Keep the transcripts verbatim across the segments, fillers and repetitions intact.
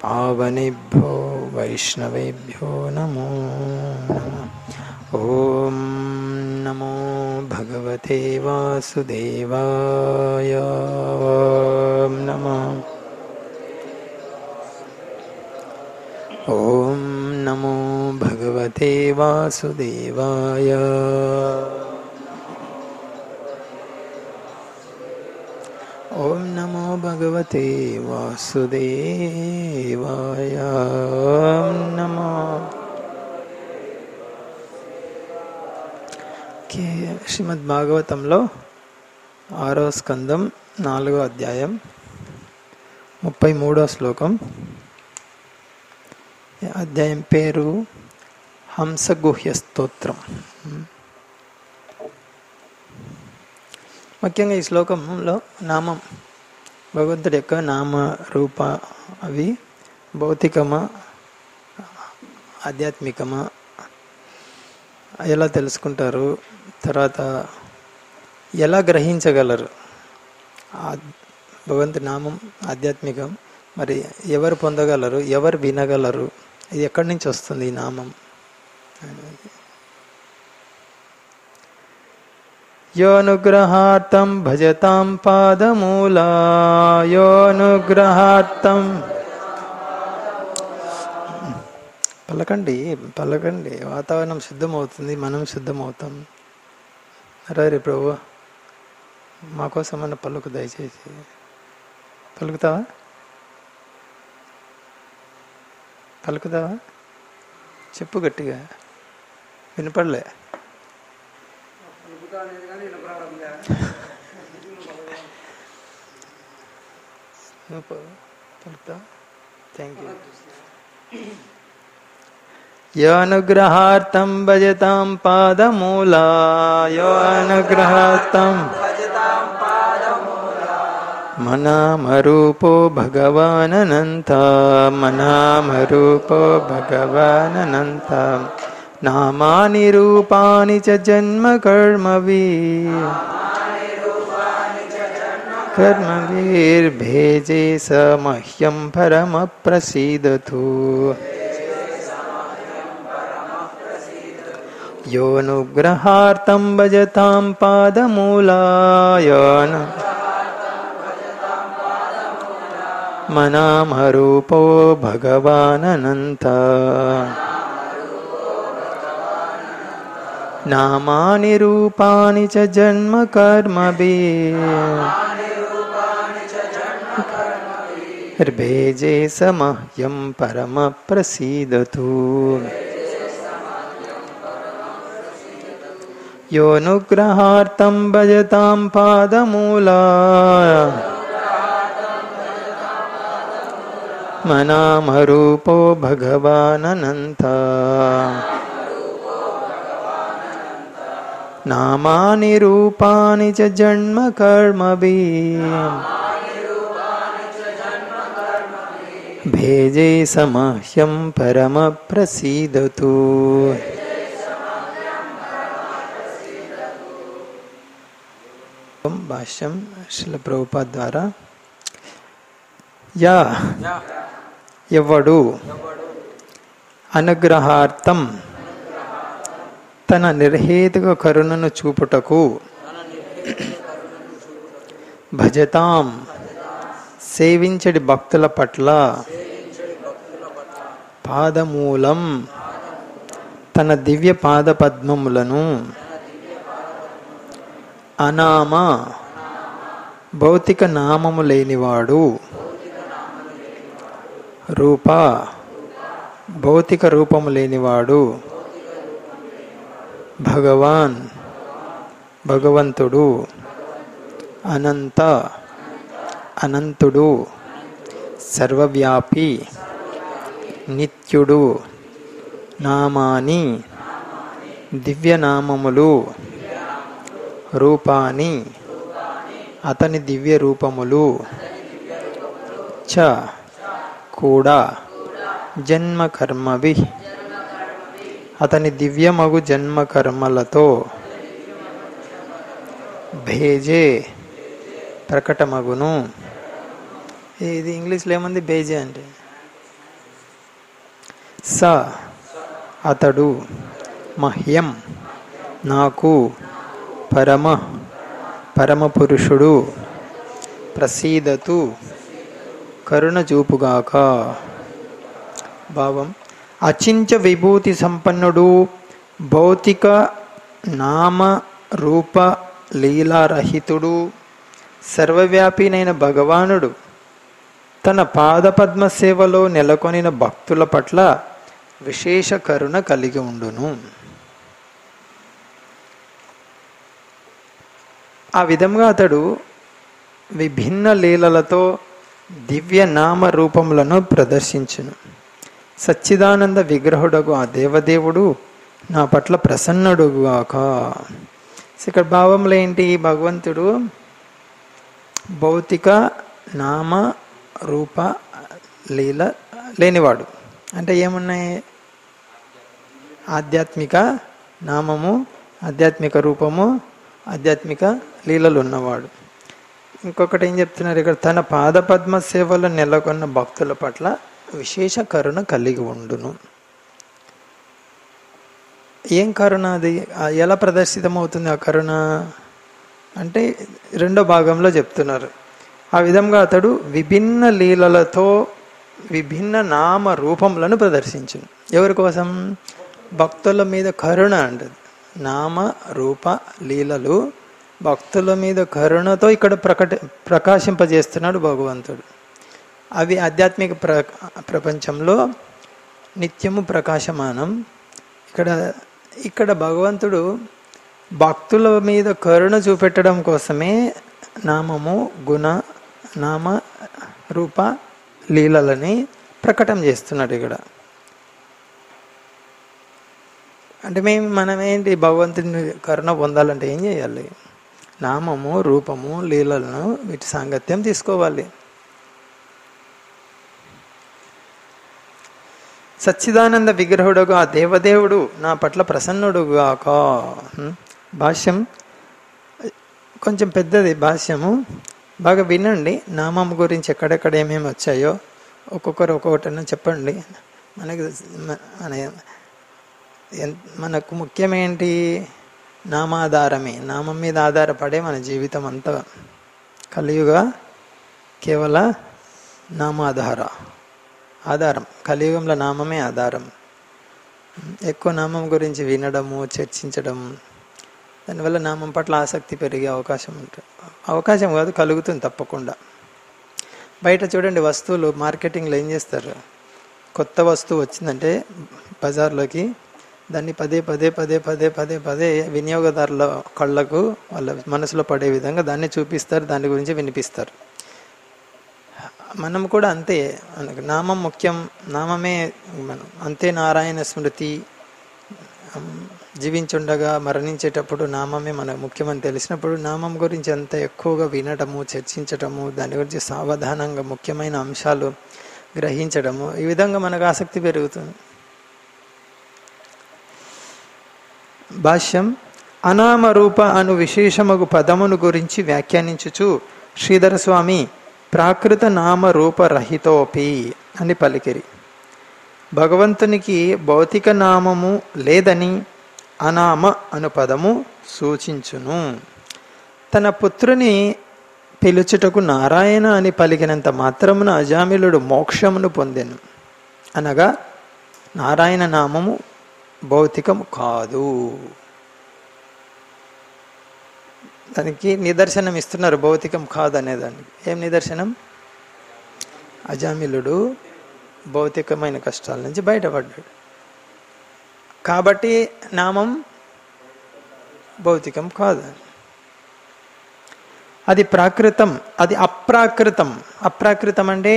पावनेभ्यो वैष्णवेभ्यो नमो नमः। ओम नमो भगवते वासुदेवाय। ओम नमः ओम नमो भगवते वासुदेवाय। ओम नमो भगवते वासुदेवाय। ओम नमो శ్రీమద్ భాగవతంలో ఆరో స్కందం నాలుగో అధ్యాయం ముప్పై మూడో శ్లోకం. అధ్యాయం పేరు హంసగుహ్య స్తోత్రం. ముఖ్యంగా ఈ శ్లోకంలో నామం, భగవంతుడి యొక్క నామ రూప అవి భౌతికమా ఆధ్యాత్మికమా ఎలా తెలుసుకుంటారు, తర్వాత ఎలా గ్రహించగలరు. భగవంతుడి నామం ఆధ్యాత్మికం, మరి ఎవరు పొందగలరు, ఎవరు వినగలరు, ఇది ఎక్కడి నుంచి వస్తుంది ఈ నామం. యోనుగ్రహార్థం భజతాం పాదమూలా. యోనుగ్రహార్థం పలకండి పలకండి వాతావరణం శుద్ధమవుతుంది, మనం శుద్ధమవుతాం. రే ప్రభు మా కోసం అన్న పలుకు దయచేసి. పలుకుతావా పలుకుతావా చెప్పు గట్టిగా, వినపడలే. పలుకుతా. Thank you. యోనుగ్రహార్థం భజతాం పాదమూలా. యోనుగ్రహార్థం మనామరూపో భగవాననంత. మనామరూపో భగవాననంత. నామాని రూపాని చ జన్మ కర్మవి. కర్మవీర్భేజే స మహ్యం పరమ ప్రసీదతు. యోనుగ్రహార్థం భజతాం పాదమూలాయ. మనామరూపో భగవాననంత. నామాని రూపాని చ జన్మ కర్మభిః. భేజే స మహ్యం పరమ ప్రసీదతు. యోనుగ్రహార్థం భజతాం పాదమూలాయ. మనామరూపో భగవాననంత. నామాని రూపాని చ జన్మ కర్మభిః. భేజే స మహ్యం పరమ ప్రసీదతు. భాష్యం శ్రీల ప్రభుపాద ద్వారా. యా ఎవడు అనుగ్రహార్థం తన నిర్హేతుక కరుణను చూపుటకు, భజతాం సేవించడి భక్తుల పట్ల, పాదమూలం తన దివ్య పాద పద్మములను, అనామ భౌతిక నామము లేనివాడు, రూప భౌతిక రూపము లేనివాడు, భగవాన్ భగవంతుడు, అనంత అనంతుడు, సర్వవ్యాపి నిత్యుడు, నామాని దివ్యనామములు, రూపాని అతని దివ్య రూపములు, చ కూడా జన్మ కర్మవి అతని దివ్యమగు జన్మ కర్మలతో, భేజే ప్రకటమగును. ఇది ఇంగ్లీష్లో ఏముంది భేజే అంటే? స అతడు మహ్యం నాకు పరమ పరమపురుషుడు ప్రసీదతు కరుణ చూపుగాక. భావం అచించ విభూతి సంపన్నుడు భౌతిక నామ రూప లీలారహితుడు సర్వవ్యాపినైన భగవానుడు తన పాదపద్మ సేవలో నెలకొనిన భక్తుల పట్ల విశేష కరుణ కలిగి ఉండును. ఆ విధంగా అతడు విభిన్న లీలలతో దివ్య నామ రూపములను ప్రదర్శించును. సచ్చిదానంద విగ్రహుడగు ఆ దేవదేవుడు నా పట్ల ప్రసన్నుడుగాక. ఇక్కడ భావంలో ఏంటి? భగవంతుడు భౌతిక నామ రూప లీల లేనివాడు. అంటే ఏమున్నాయి? ఆధ్యాత్మిక నామము, ఆధ్యాత్మిక రూపము, ఆధ్యాత్మిక లీలలు ఉన్నవాడు. ఇంకొకటి ఏం చెప్తున్నారు ఇక్కడ? తన పాదపద్మ సేవలో నెలకొన్న భక్తుల పట్ల విశేష కరుణ కలిగి ఉండును. ఏం కరుణ అది? ఎలా ప్రదర్శితమవుతుంది ఆ కరుణ అంటే రెండో భాగంలో చెప్తున్నారు. ఆ విధంగా అతడు విభిన్న లీలలతో విభిన్న నామ రూపములను ప్రదర్శించును. ఎవరి కోసం? భక్తుల మీద కరుణ అంటది. నామ రూప లీలలు భక్తుల మీద కరుణతో ఇక్కడ ప్రకట ప్రకాశింపజేస్తున్నాడు భగవంతుడు. అవి ఆధ్యాత్మిక ప్ర ప్రపంచంలో నిత్యము ప్రకాశమానం. ఇక్కడ ఇక్కడ భగవంతుడు భక్తుల మీద కరుణ చూపెట్టడం కోసమే నామము, గుణ, నామ రూప లీలలని ప్రకటన చేస్తున్నాడు ఇక్కడ. అంటే మేము మనమేంటి? భగవంతుని కరుణ పొందాలంటే ఏం చేయాలి? నామము, రూపము, లీలలను వీటి సాంగత్యం తీసుకోవాలి. సచ్చిదానంద విగ్రహుడుగా ఆ దేవదేవుడు నా పట్ల ప్రసన్నుడుగాక. భాష్యం కొంచెం పెద్దది. భాష్యము బాగా వినండి. నామం గురించి ఎక్కడెక్కడ ఏమేమి వచ్చాయో ఒక్కొక్కరు ఒక్కొక్కటన్నా చెప్పండి. మనకి మన మనకు ముఖ్యమేంటి? నామాధారమే. నామం మీద ఆధారపడే మన జీవితం అంతా. కలియుగ కేవల నామాధార ఆధారం. కలియుగంలో నామమే ఆధారం. ఎక్కువ నామం గురించి వినడము, చర్చించడం, దానివల్ల నామం పట్ల ఆసక్తి పెరిగే అవకాశం ఉంటుంది. అవకాశం కాదు, కలుగుతుంది తప్పకుండా. బయట చూడండి, వస్తువులు మార్కెటింగ్లో ఏం చేస్తారు? కొత్త వస్తువు వచ్చిందంటే బజార్లోకి దాన్ని పదే పదే పదే పదే పదే పదే వినియోగదారుల కళ్ళకు వాళ్ళ మనసులో పడే విధంగా దాన్ని చూపిస్తారు, దాని గురించి వినిపిస్తారు. మనం కూడా అంతే. మనకు నామం ముఖ్యం. నామమే మనం అంతే. నారాయణ స్మృతి. జీవించుండగా మరణించేటప్పుడు నామమే మనకు ముఖ్యమని తెలిసినప్పుడు నామం గురించి అంత ఎక్కువగా వినటము, చర్చించటము, దాని గురించి సావధానంగా ముఖ్యమైన అంశాలు గ్రహించడము, ఈ విధంగా మనకు ఆసక్తి పెరుగుతుంది. భాష్యం అనామరూప అను విశేషమగు పదమును గురించి వ్యాఖ్యానించుచు శ్రీధర స్వామి ప్రాకృత నామ రూపరహితోపి అని పలికిరి. భగవంతునికి భౌతిక నామము లేదని అనామ అను పదము సూచించును. తన పుత్రుని పిలుచుటకు నారాయణ అని పలికినంత మాత్రమున అజామిలుడు మోక్షమును పొందెను. అనగా నారాయణ నామము భౌతికం కాదు. దానికి నిదర్శనం ఇస్తున్నారు. భౌతికం కాదు అనేదానికి ఏం నిదర్శనం? అజామిలుడు భౌతికమైన కష్టాల నుంచి బయటపడ్డాడు కాబట్టి నామం భౌతికం కాదు. అది ప్రాకృతం, అది అప్రాకృతం. అప్రాకృతం అంటే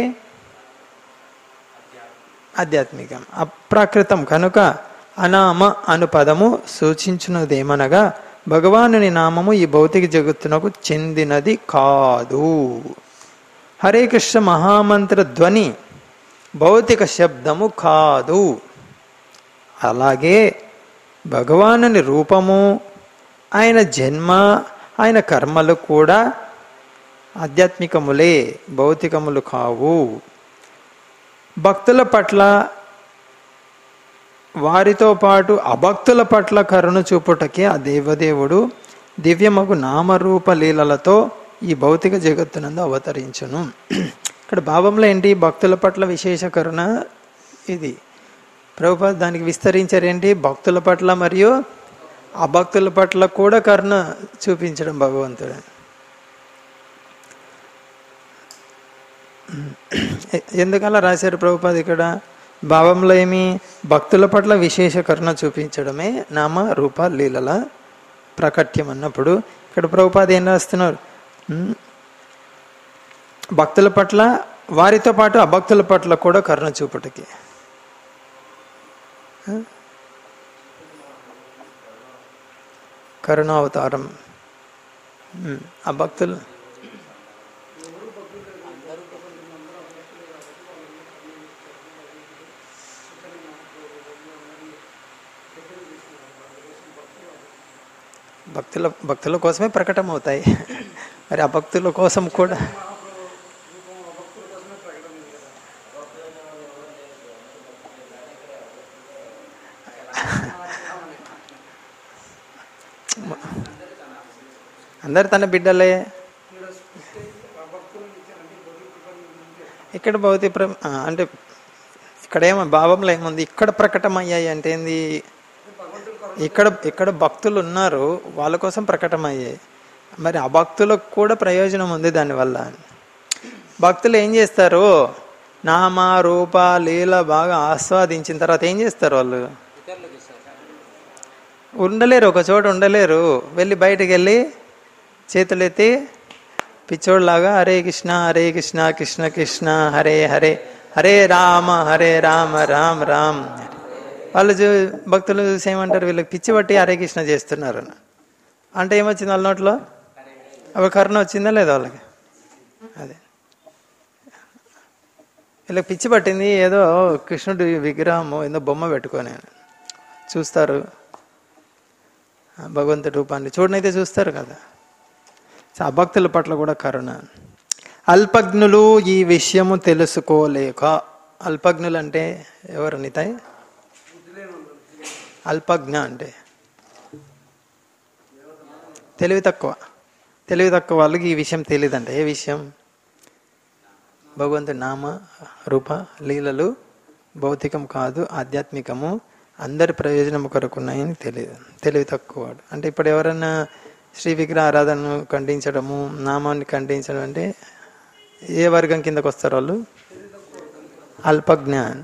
ఆధ్యాత్మికం. అప్రాకృతం కనుక అనామ అను పదము సూచించున్నదేమనగా భగవానుని నామము ఈ భౌతిక జగత్తునకు చెందినది కాదు. హరే కృష్ణ మహామంత్ర ధ్వని భౌతిక శబ్దము కాదు. అలాగే భగవానుని రూపము, ఆయన జన్మ, ఆయన కర్మలు కూడా ఆధ్యాత్మికములే, భౌతికములు కావు. భక్తుల పట్ల వారితో పాటు అభక్తుల పట్ల కరుణ చూపుటకే ఆ దేవదేవుడు దివ్యమగు నామరూప లీలలతో ఈ భౌతిక జగత్తునందు అవతరించును. ఇక్కడ భావంలో ఏంటి? భక్తుల పట్ల విశేష కరుణ. ఇది ప్రభుపాద దానికి విస్తరించారేంటి? భక్తుల పట్ల మరియు అభక్తుల పట్ల కూడా కరుణ చూపించడం భగవంతుడు. ఎందుకలా రాశారు ప్రభుపాద ఇక్కడ? భావంలో ఏమి? భక్తుల పట్ల విశేష కరుణ చూపించడమే నామ రూప లీలల ప్రకట్యం అన్నప్పుడు ఇక్కడ ప్రభుపాద ఏం రాస్తున్నారు? భక్తుల పట్ల వారితో పాటు అభక్తుల పట్ల కూడా కరుణ చూపుటకి. కరుణావతారం. అభక్తులు భక్తుల భక్తుల కోసమే ప్రకటన అవుతాయి. మరి అభక్తుల కోసం కూడా అందరు తన బిడ్డలే. ఇక్కడ భౌతిక ప్ర అంటే ఇక్కడ ఏమో భావంలో ఏముంది? ఇక్కడ ప్రకటమయ్యాయి అంటే ఏంది? ఇక్కడ ఇక్కడ భక్తులు ఉన్నారు, వాళ్ళ కోసం ప్రకటమయ్యాయి. మరి అభక్తులకు కూడా ప్రయోజనం ఉంది దానివల్ల. భక్తులు ఏం చేస్తారు? నామ రూప లీల బాగా ఆస్వాదించిన తర్వాత ఏం చేస్తారు? వాళ్ళు ఉండలేరు, ఒక చోట ఉండలేరు. వెళ్ళి బయటకు వెళ్ళి చేతులెత్తి పిచ్చోడ్లాగా హరే కృష్ణ హరే కృష్ణ కృష్ణ కృష్ణ హరే హరే హరే రామ హరే రామ రామ రామ్. వాళ్ళు చూ భక్తులు చూసి ఏమంటారు? వీళ్ళకి పిచ్చి పట్టి హరే కృష్ణ చేస్తున్నారు అంటే ఏమొచ్చింది వాళ్ళ నోట్లో? అవి కరుణ వచ్చిందా లేదా వాళ్ళకి? అదే వీళ్ళకి పిచ్చి పట్టింది. ఏదో కృష్ణుడి విగ్రహం ఏదో బొమ్మ పెట్టుకొని చూస్తారు, భగవంతుడి రూపాన్ని చూడనైతే చూస్తారు కదా. అభక్తుల పట్ల కూడా కరుణ. అల్పజ్ఞులు ఈ విషయము తెలుసుకోలేక. అల్పజ్ఞులు అంటే ఎవరు నితాయ్? అల్పజ్ఞ అంటే తెలివి తక్కువ. తెలివి తక్కువ వాళ్ళకి ఈ విషయం తెలియదంట. ఏ విషయం? భగవంతుడి నామ రూప లీలలు భౌతికం కాదు, ఆధ్యాత్మికము, అందరి ప్రయోజనం కొరకు ఉన్నాయని తెలియదు. తెలివి తక్కువ వాడు అంటే ఇప్పుడు ఎవరన్నా శ్రీ విగ్రహ ఆరాధనను ఖండించడము, నామాన్ని ఖండించడం అంటే ఏ వర్గం కిందకు వస్తారు వాళ్ళు? అల్పజ్ఞాన్.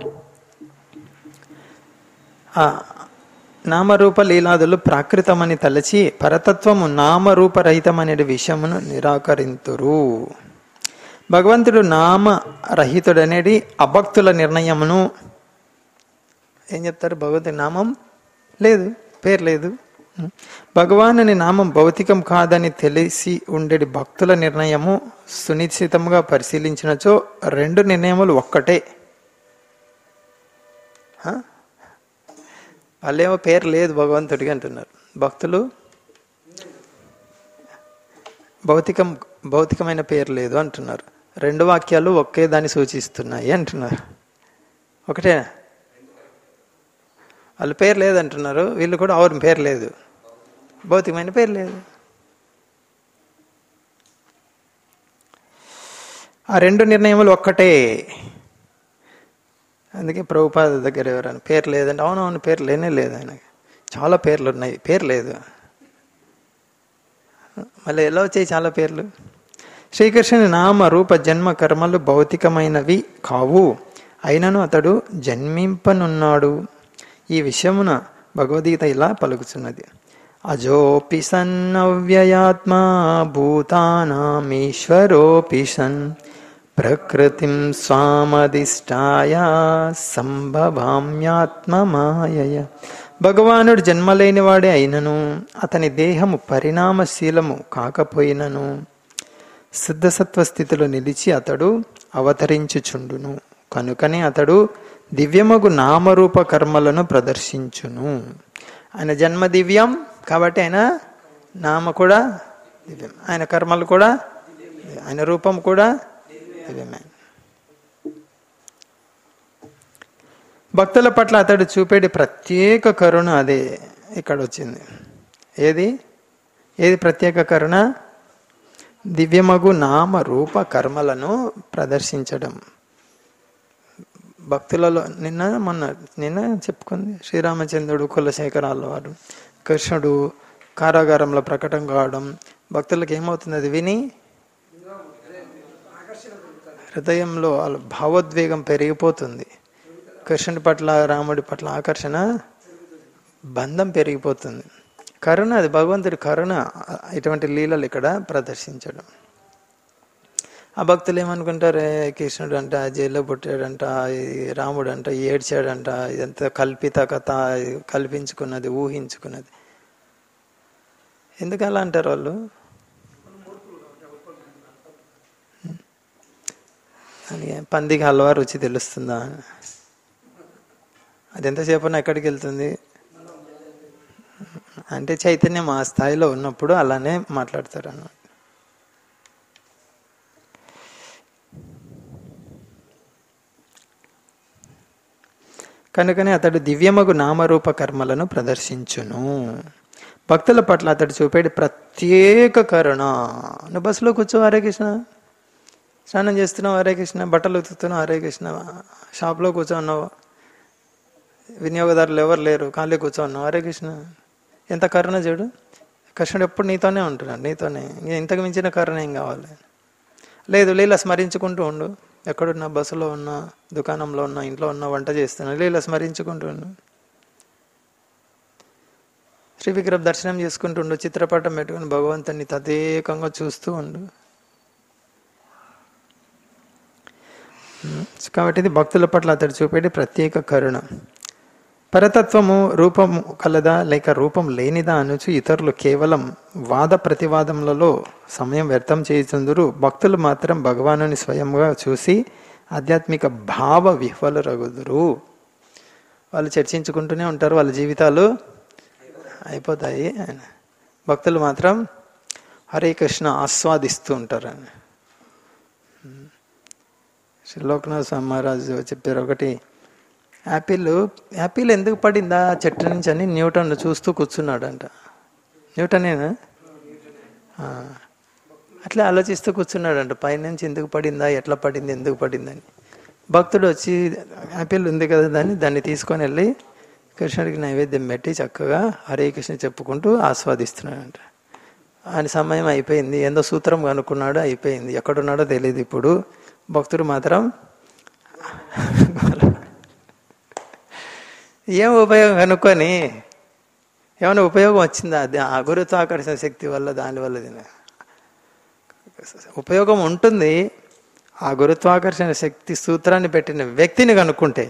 నామరూప లీలాదులు ప్రాకృతమని తలచి పరతత్వము నామరూపరహితమనే విషయమును నిరాకరింతురు. భగవంతుడు నామరహితుడనేది అభక్తుల నిర్ణయమును. ఏం చెప్తారు? భగవంతుడి నామం లేదు, పేరు లేదు. భగవానుని నామం భౌతికం కాదని తెలిసి ఉండేది భక్తుల నిర్ణయము సునిశ్చితంగా పరిశీలించినచో రెండు నిర్ణయములు ఒక్కటే. వాళ్ళేమో పేరు లేదు భగవంతుడికి అంటున్నారు, భక్తులు భౌతికం భౌతికమైన పేరు లేదు అంటున్నారు. రెండు వాక్యాలు ఒకే దాన్ని సూచిస్తున్నాయి అంటున్నారు. ఒకటే వాళ్ళ పేరు లేదు అంటున్నారు, వీళ్ళు కూడా అవును పేరు లేదు, భౌతికమైన పేరు లేదు. ఆ రెండు నిర్ణయములు ఒక్కటే. అందుకే ప్రభుపాద దగ్గర ఎవరైనా పేరు లేదంటే అవునవును పేరు లేనే లేదు, ఆయనకి చాలా పేర్లు ఉన్నాయి, పేరు లేదు. మళ్ళీ ఎలా వచ్చాయి చాలా పేర్లు? శ్రీకృష్ణుని నామ రూప జన్మ కర్మలు భౌతికమైనవి కావు, అయినను అతడు జన్మింపనున్నాడు. ఈ విషయమున భగవద్గీత ఇలా పలుకుతున్నది. అజోపి సన్నవ్యయాత్మా భూతానామీశ్వరోపి సన్ ప్రకృతిం స్వామధిష్టాయ సంభవామ్యాత్మమాయయ. భగవానుడు జన్మలేనివాడే అయినను అతని దేహము పరిణామశీలము కాకపోయినను సిద్ధసత్వ స్థితిలో నిలిచి అతడు అవతరించుచుండును. కనుకనే అతడు దివ్యమగు నామరూప కర్మలను ప్రదర్శించును. ఆయన జన్మ దివ్యం కాబట్టి ఆయన నామ కూడా దివ్యం, ఆయన కర్మలు కూడా, ఆయన రూపం కూడా దివ్యమే. భక్తుల పట్ల అతడు చూపేటి ప్రత్యేక కరుణ అదే ఇక్కడ వచ్చింది. ఏది ఏది ప్రత్యేక కరుణ? దివ్యమగు నామ రూప కర్మలను ప్రదర్శించడం. భక్తులలో నిన్న మొన్న నిన్న చెప్పుకుంది శ్రీరామచంద్రుడు, కులశేఖరాల వారు, కృష్ణుడు కారాగారంలో ప్రకటన కావడం, భక్తులకు ఏమవుతుంది? అది విని హృదయంలో వాళ్ళ భావోద్వేగం పెరిగిపోతుంది. కృష్ణుడి పట్ల, రాముడి పట్ల ఆకర్షణ, బంధం పెరిగిపోతుంది. కరుణ, అది భగవంతుడి కరుణ. ఇటువంటి లీలలు ఇక్కడ ప్రదర్శించడం. ఆ భక్తులు ఏమనుకుంటారే, కృష్ణుడు అంట జైల్లో పుట్టాడంట, రాముడు అంట ఏడ్చాడంట, ఇదంతా కల్పిత కథ, కల్పించుకున్నది, ఊహించుకున్నది. ఎందుకు అలా అంటారు వాళ్ళు? పందికి హల్వా రుచి తెలుస్తుందా? అది ఎంతసేపు ఎక్కడికి వెళ్తుంది అంటే చైతన్యం ఆ స్థాయిలో ఉన్నప్పుడు అలానే మాట్లాడతారు అన్నమాట. కనుకనే అతడు దివ్యమగు నామరూప కర్మలను ప్రదర్శించును. భక్తుల పట్ల అతడు చూపేది ప్రత్యేక కరుణ. నువ్వు బస్సులో కూర్చో హరే కృష్ణ, స్నానం చేస్తున్నావు హరే కృష్ణ, బట్టలు ఉతుకుతున్నావు హరే కృష్ణ, షాప్లో కూర్చోన్నావు, వినియోగదారులు ఎవరు లేరు, ఖాళీ కూర్చోన్నావు హరే కృష్ణ. ఎంత కరుణ చూడు. కృష్ణుడు ఎప్పుడు నీతోనే ఉంటున్నాడు, నీతోనే. ఇంతకు మించిన కరుణ ఏం కావాలి? లేదు, లీల స్మరించుకుంటూ ఉండు. ఎక్కడున్నా, బస్సులో ఉన్నా, దుకాణంలో ఉన్నా, ఇంట్లో ఉన్నా, వంట చేస్తున్నా, లీల స్మరించుకుంటూ ఉండు. శ్రీ విగ్రహ దర్శనం చేసుకుంటుండు, చిత్రపటం పెట్టుకుని భగవంతుని తదేకంగా చూస్తూ ఉండు. కాబట్టి ఇది భక్తుల పట్ల అతడు చూపేది ప్రత్యేక కరుణ. పరతత్వము రూపము కలదా లేక రూపం లేనిదా అనుచు ఇతరులు కేవలం వాద ప్రతివాదములలో సమయం వ్యర్థం చేయుచుందురు. భక్తులు మాత్రం భగవానుని స్వయంగా చూసి ఆధ్యాత్మిక భావ విహ్వలురగుదురు. వాళ్ళు చర్చించుకుంటూనే ఉంటారు, వాళ్ళ జీవితాలు అయిపోతాయి. భక్తులు మాత్రం హరే కృష్ణ ఆస్వాదిస్తూ ఉంటారు అని శ్రీ లోకనాథ్ స్వామి మహారాజు చెప్పారు. ఒకటి యాపిల్ యాపిల్ ఎందుకు పడిందా చెట్టు నుంచి అని న్యూటన్ చూస్తూ కూర్చున్నాడంట. న్యూటనేనా? అట్లా ఆలోచిస్తూ కూర్చున్నాడంట, పైనుంచి ఎందుకు పడిందా, ఎట్లా పడింది, ఎందుకు పడిందని. భక్తుడు వచ్చి యాపిల్ ఉంది కదా దాన్ని దాన్ని తీసుకొని వెళ్ళి కృష్ణుడికి నైవేద్యం పెట్టి చక్కగా హరే కృష్ణ చెప్పుకుంటూ ఆస్వాదిస్తున్నాడంట. ఆయన సమయం అయిపోయింది, ఏందో సూత్రం కనుక్కున్నాడు, అయిపోయింది. ఎక్కడున్నాడో తెలియదు. ఇప్పుడు భక్తుడు మాత్రం ఏం ఉపయోగం కనుక్కొని ఏమైనా ఉపయోగం వచ్చిందా? అది ఆ గురుత్వాకర్షణ శక్తి వల్ల, దానివల్ల ఉపయోగం ఉంటుంది. ఆ గురుత్వాకర్షణ శక్తి సూత్రాన్ని పెట్టిన వ్యక్తిని కనుక్కుంటే,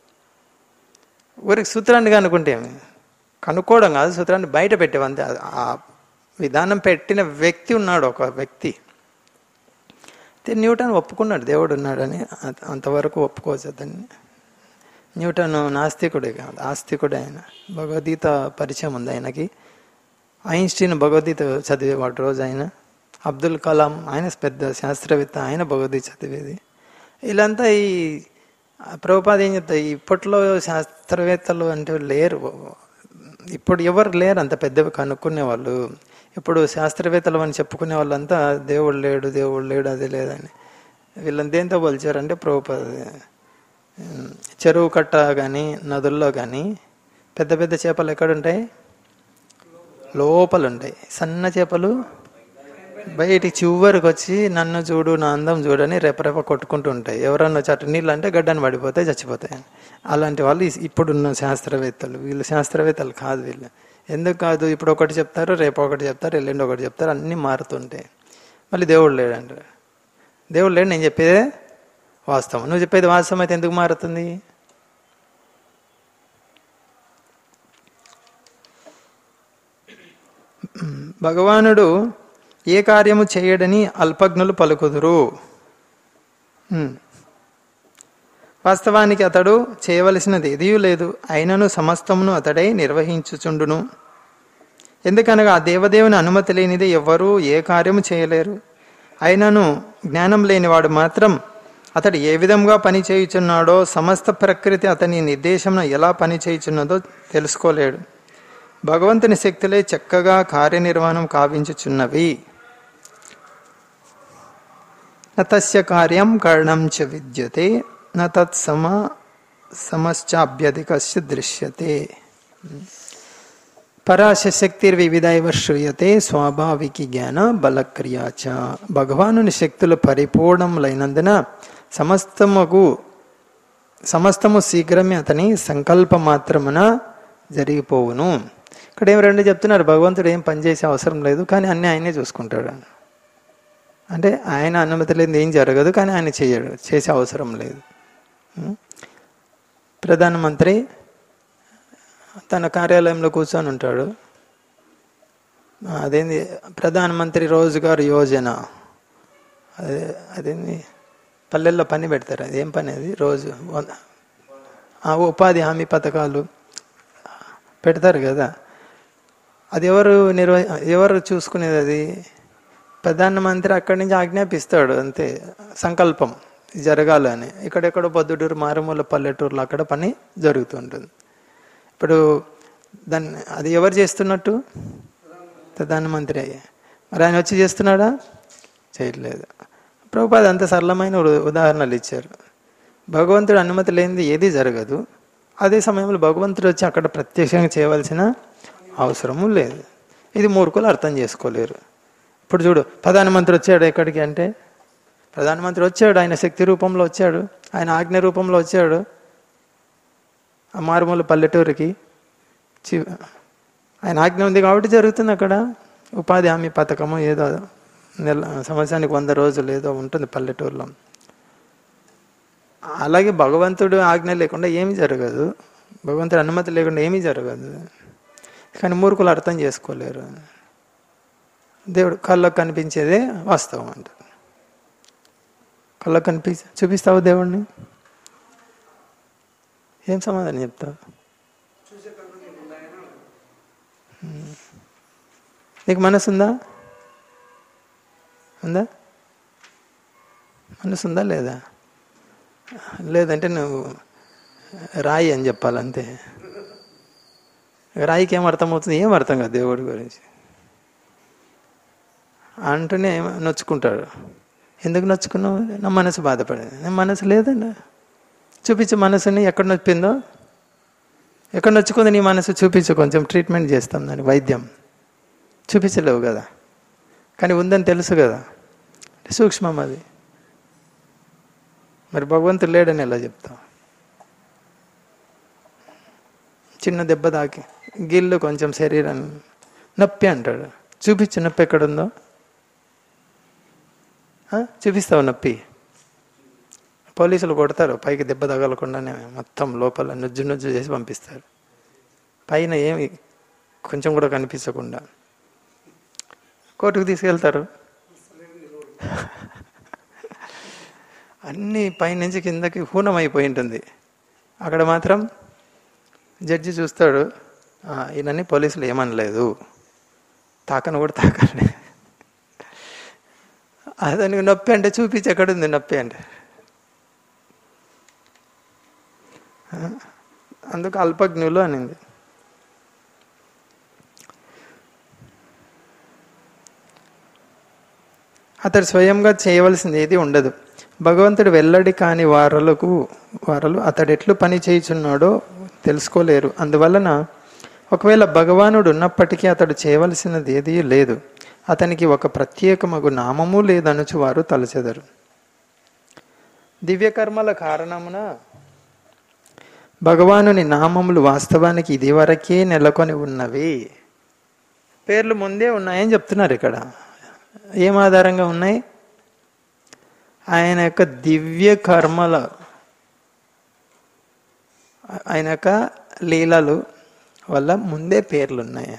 ఊరికి సూత్రాన్ని కనుక్కుంటే కనుక్కోవడం కాదు, సూత్రాన్ని బయట పెట్టేవంతే. ఆ విధానం పెట్టిన వ్యక్తి ఉన్నాడు, ఒక వ్యక్తి. న్యూటన్ ఒప్పుకున్నాడు దేవుడు ఉన్నాడని, అంతవరకు ఒప్పుకోవచ్చు అతన్ని. న్యూటన్ నాస్తికుడే కాదు, ఆస్తికుడే. ఆయన భగవద్గీత పరిచయం ఉంది ఆయనకి. ఐన్స్టీన్ భగవద్గీత చదివేవాడు రోజు ఆయన. అబ్దుల్ కలాం ఆయన పెద్ద శాస్త్రవేత్త, ఆయన భగవద్గీత చదివేది. వీళ్ళంతా ఈ ప్రభుపాద ఏం చెప్తాయి, ఇప్పట్లో శాస్త్రవేత్తలు అంటే లేరు. ఇప్పుడు ఎవరు లేరు అంత పెద్దవి కనుక్కునే వాళ్ళు. ఇప్పుడు శాస్త్రవేత్తలు అని చెప్పుకునే వాళ్ళంతా దేవుడు లేడు, దేవుడు లేడు, అది లేదని. వీళ్ళని దేంతో పోల్చారంటే ప్రభుపాద చెరువు కట్ట కానీ, నదుల్లో కానీ పెద్ద పెద్ద చేపలు ఎక్కడుంటాయి? లోపల ఉంటాయి. సన్న చేపలు బయటికి చివరికి వచ్చి నన్ను చూడు, నా అందం చూడని రెపరెప కొట్టుకుంటూ ఉంటాయి. ఎవరన్నా చట్టు నీళ్ళు అంటే గడ్డని పడిపోతాయి, చచ్చిపోతాయి. అలాంటి వాళ్ళు ఇప్పుడున్న శాస్త్రవేత్తలు. వీళ్ళు శాస్త్రవేత్తలు కాదు. వీళ్ళు ఎందుకు కాదు? ఇప్పుడు ఒకటి చెప్తారు, రేపు ఒకటి చెప్తారు, ఎల్లుండి ఒకటి చెప్తారు, అన్నీ మారుతుంటాయి. మళ్ళీ దేవుడు లేడంటారు. దేవుడు లేడు, నేను చెప్పేదే వాస్తవం. నువ్వు చెప్పేది వాస్తవం అయితే ఎందుకు మారుతుంది? భగవానుడు ఏ కార్యము చేయడని అల్పజ్ఞులు పలుకుదురు. వాస్తవానికి అతడు చేయవలసినది ఏదీ లేదు, అయినను సమస్తమును అతడై నిర్వహించుచుండును. ఎందుకనగా ఆ దేవదేవుని అనుమతి లేనిదే ఎవ్వరూ ఏ కార్యము చేయలేరు. అయినను జ్ఞానం లేనివాడు మాత్రం అతడు ఏ విధంగా పని చేయుచున్నాడో సమస్త ప్రకృతి అతని నిర్దేశంలో ఎలా పని చేయుచున్నదో తెలుసుకోలేడు. భగవంతుని శక్తులే చక్కగా కార్యనిర్వహణం కావించుచున్నవి. నతస్య కార్యం కరణం చ విద్యతే న తత్ సమ సమశ్చాభ్యధికస్య దృశ్యతే. పరాశక్తిర్వివిధైవ శ్రూయతే స్వాభావికి జ్ఞాన బలక్రియాచ. భగవానుని శక్తులు పరిపూర్ణములైనందున సమస్తముకు సమస్తము శీఘ్రమే అతని సంకల్ప మాత్రమున జరిగిపోవును. ఇక్కడ ఏం రెండు చెప్తున్నారు, భగవంతుడు ఏం పనిచేసే అవసరం లేదు, కానీ అన్నీ ఆయనే చూసుకుంటాడు. అంటే ఆయన అనుమతి లేదు ఏం జరగదు, కానీ ఆయన చేయడు, చేసే అవసరం లేదు. ప్రధానమంత్రి తన కార్యాలయంలో కూర్చొని ఉంటాడు. అదేంది ప్రధానమంత్రి రోజ్గార్ యోజన, అదే అదేంది పల్లెల్లో పని పెడతారు. అది ఏం పని అది? రోజు ఉపాధి హామీ పథకాలు పెడతారు కదా. అది ఎవరు నిర్వ ఎవరు చూసుకునేది? అది ప్రధానమంత్రి అక్కడి నుంచి ఆజ్ఞాపిస్తాడు అంతే, సంకల్పం జరగాలని. ఇక్కడెక్కడో పొద్దుటూరు మారుమూల పల్లెటూరులో అక్కడ పని జరుగుతుంటుంది. ఇప్పుడు దాన్ని అది ఎవరు చేస్తున్నట్టు? ప్రధానమంత్రి. మరి ఆయన వచ్చి చేస్తున్నాడా? చేయట్లేదు. ప్రభుపాద అంత సరళమైన ఉదాహరణలు ఇచ్చారు. భగవంతుడు అనుమతి లేనిది ఏది జరగదు. అదే సమయంలో భగవంతుడు వచ్చి అక్కడ ప్రత్యక్షంగా చేయవలసిన అవసరము లేదు. ఇది మూర్ఖులు అర్థం చేసుకోలేరు. ఇప్పుడు చూడు, ప్రధానమంత్రి వచ్చాడు ఎక్కడికి అంటే, ప్రధానమంత్రి వచ్చాడు, ఆయన శక్తి రూపంలో వచ్చాడు, ఆయన ఆజ్ఞ రూపంలో వచ్చాడు ఆ మారుమూల పల్లెటూరికి. ఆయన ఆజ్ఞ ఉంది కాబట్టి జరుగుతుంది అక్కడ. ఉపాధి హామీ పథకము ఏదో నెల సంవత్సరానికి వంద రోజులు ఏదో ఉంటుంది పల్లెటూరులో. అలాగే భగవంతుడు ఆజ్ఞ లేకుండా ఏమీ జరగదు, భగవంతుడి అనుమతి లేకుండా ఏమీ జరగదు. కానీ మూర్ఖులు అర్థం చేసుకోలేరు. దేవుడు కళ్ళకు కనిపించేదే వాస్తవం అంట. కళ్ళకు కనిపి చూపిస్తావు దేవుడిని, ఏం సమాధానం చెప్తావు? నీకు మనసు ఉందా? ఉందా? మనసు ఉందా లేదా? లేదంటే నువ్వు రాయి అని చెప్పాలంతే. రాయికి ఏం అర్థమవుతుంది? ఏం అర్థం కాదు దేవుడి గురించి అంటూనే నొచ్చుకుంటాడు. ఎందుకు నొచ్చుకున్నావు? నా మనసు బాధపడేది. నా మనసు లేదండి. చూపించు మనసుని, ఎక్కడ నొప్పిందో, ఎక్కడ నొచ్చుకుంది నీ మనసు చూపించు, కొంచెం ట్రీట్మెంట్ చేస్తాం దాన్ని, వైద్యం. చూపించలేవు కదా, కానీ ఉందని తెలుసు కదా, సూక్ష్మం అది. మరి భగవంతుడు లేడని ఎలా చెప్తావు? చిన్న దెబ్బ తాకి గిల్లు కొంచెం శరీరాన్ని నొప్పి అంటాడు. చూపించు నొప్పి ఎక్కడుందో, చూపిస్తావు నొప్పి. పోలీసులు కొడతారు, పైకి దెబ్బ తగలకుండానే మొత్తం లోపల నుజ్జు నుజ్జు చేసి పంపిస్తారు, పైన ఏమి కొంచెం కూడా కనిపించకుండా. కోర్టుకు తీసుకెళ్తారు, అన్నీ పైనుంచి కిందకి హూనం అయిపోయి ఉంటుంది. అక్కడ మాత్రం జడ్జి చూస్తాడు, ఈయనని పోలీసులు ఏమనలేదు, తాకను కూడా తాకండి. అతనికి నొప్పి అంటే చూపించి ఎక్కడుంది నొప్పి అంటే. అందుకు అల్పజ్ఞులు అనింది. అతడు స్వయంగా చేయవలసింది ఏది ఉండదు. భగవంతుడు వెల్లడి కాని వారలకు వారలు అతడు ఎట్లు పని చేయుచున్నాడో తెలుసుకోలేరు. అందువలన ఒకవేళ భగవానుడు ఉన్నప్పటికీ అతడు చేయవలసినది ఏదీ లేదు. అతనికి ఒక ప్రత్యేకమగు నామము లేదనుచు వారు తలచెదరు. దివ్యకర్మల కారణమున భగవానుని నామములు వాస్తవానికి ఇది వరకే నెలకొని ఉన్నవి. పేర్లు ముందే ఉన్నాయని చెప్తున్నారు ఇక్కడ. ఏం ఆధారంగా ఉన్నాయి? ఆయన యొక్క దివ్య కర్మల, ఆయన యొక్క లీలలు వల్ల ముందే పేర్లు ఉన్నాయి.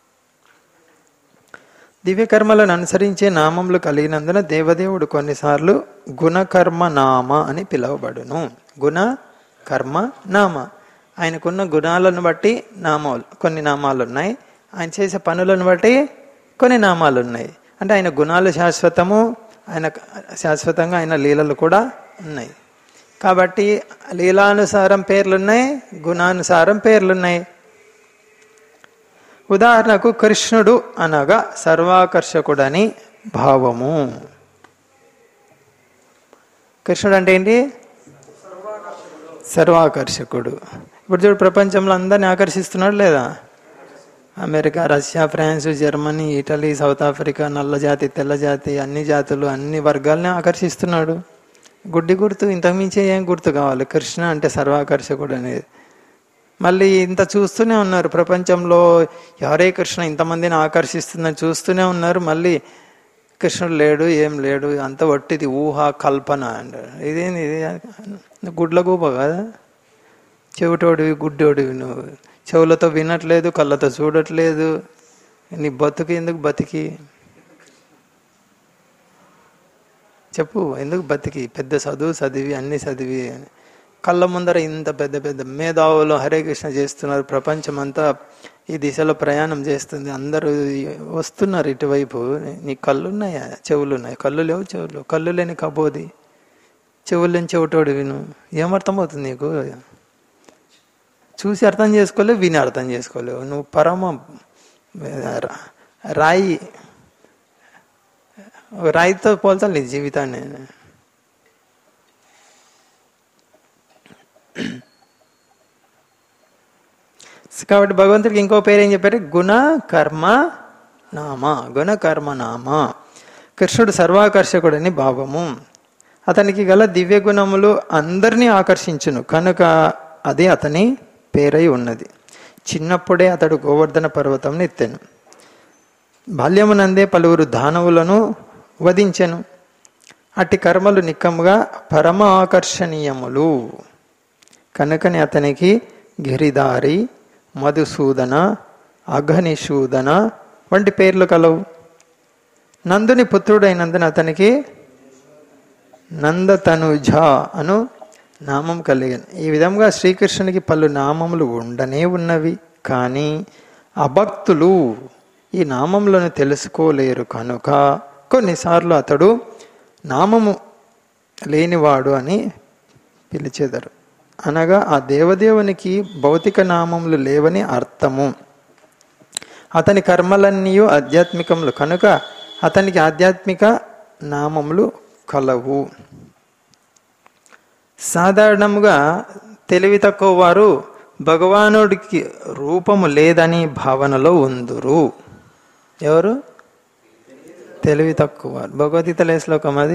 దివ్యకర్మలను అనుసరించే నామములు కలిగినందున దేవదేవుడు కొన్నిసార్లు గుణకర్మ నామ అని పిలువబడును. గుణ కర్మ నామ, ఆయనకున్న గుణాలను బట్టి నామాలు, కొన్ని నామాలు ఉన్నాయి. ఆయన చేసే పనులను బట్టి కొన్ని నామాలు ఉన్నాయి. అంటే ఆయన గుణాలు శాశ్వతము, ఆయన శాశ్వతంగా ఆయన లీలలు కూడా ఉన్నాయి. కాబట్టి లీలానుసారం పేర్లున్నాయి, గుణానుసారం పేర్లున్నాయి. ఉదాహరణకు కృష్ణుడు అనగా సర్వాకర్షకుడని భావము. కృష్ణుడు అంటే ఏంటి? సర్వాకర్షకుడు. ఇప్పుడు చూడు, ప్రపంచంలో అందరిని ఆకర్షిస్తున్నాడు లేదా? America, Russia, France, Germany, Italy, South Africa, నల్ల జాతి, తెల్ల జాతి, అన్ని జాతులు, అన్ని వర్గాల్ని ఆకర్షిస్తున్నాడు. గుడ్డి గుర్తు, ఇంతకుమించి ఏం గుర్తు కావాలి? కృష్ణ అంటే సర్వాకర్షకుడు అనేది. మళ్ళీ ఇంత చూస్తూనే ఉన్నారు ప్రపంచంలో, ఎవరే కృష్ణ ఇంతమందిని ఆకర్షిస్తుందని చూస్తూనే ఉన్నారు. మళ్ళీ కృష్ణుడు లేడు, ఏం లేడు, అంత వట్టిది ఊహ కల్పన అంటారు. ఇదేంది? ఇది గుడ్ల గూప కదా. చెవిటోడివి, గుడ్డోడివి నువ్వు. చెవులతో వినట్లేదు, కళ్ళతో చూడట్లేదు, నీ బతుకు ఎందుకు బతికి? చెప్పు, ఎందుకు బతికి? పెద్ద చదువు చదివి, అన్ని చదివి, కళ్ళ ముందర ఇంత పెద్ద పెద్ద మేధావులు హరే కృష్ణ చేస్తున్నారు. ప్రపంచం అంతా ఈ దిశలో ప్రయాణం చేస్తుంది. అందరూ వస్తున్నారు ఇటువైపు. నీ కళ్ళు ఉన్నాయా? చెవులు ఉన్నాయి. కళ్ళు లేవు, చెవులు. కళ్ళు లేని కబోది, చెవులు లేని చెవిటోడు విను. ఏమర్థమవుతుంది నీకు? చూసి అర్థం చేసుకోలేవు, విని అర్థం చేసుకోలేవు. నువ్వు పరమ రాయి, రాయితో పోల్చాలి నీ జీవితాన్ని. కాబట్టి భగవంతుడికి ఇంకో పేరు ఏం చెప్పారు? గుణ కర్మ నామ. గుణ కర్మ నామ. కృష్ణుడు సర్వాకర్షకుడని భావము. అతనికి గల దివ్య గుణములు అందరినీ ఆకర్షించును కనుక అది అతని పేరై ఉన్నది. చిన్నప్పుడే అతడు గోవర్ధన పర్వతం ఎత్తెను. బాల్యమునందే పలువురు దానవులను వధించెను. అట్టి కర్మలు నిక్కముగా పరమ ఆకర్షణీయములు కనుకని అతనికి గిరిధారి, మధుసూదన, అఘనిషూదన వంటి పేర్లు కలవు. నందుని పుత్రుడైనందున అతనికి నందతనుజ అను నామం కలిగాను. ఈ విధంగా శ్రీకృష్ణునికి పలు నామములు ఉండనే ఉన్నవి. కానీ అభక్తులు ఈ నామములను తెలుసుకోలేరు కనుక కొన్నిసార్లు అతడు నామము లేనివాడు అని పిలిచేదరు. అనగా ఆ దేవదేవునికి భౌతిక నామములు లేవని అర్థము. అతని కర్మలన్నీ ఆధ్యాత్మికములు కనుక అతనికి ఆధ్యాత్మిక నామములు కలవు. సాధారణంగా తెలివి తక్కువ వారు భగవానుడికి రూపము లేదని భావనలో ఉందురు. ఎవరు? తెలివి తక్కువ వారు. భగవద్గీతలో శ్లోకం అది.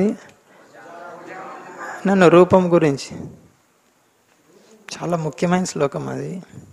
నన్ను రూపం గురించి చాలా ముఖ్యమైన శ్లోకం అది.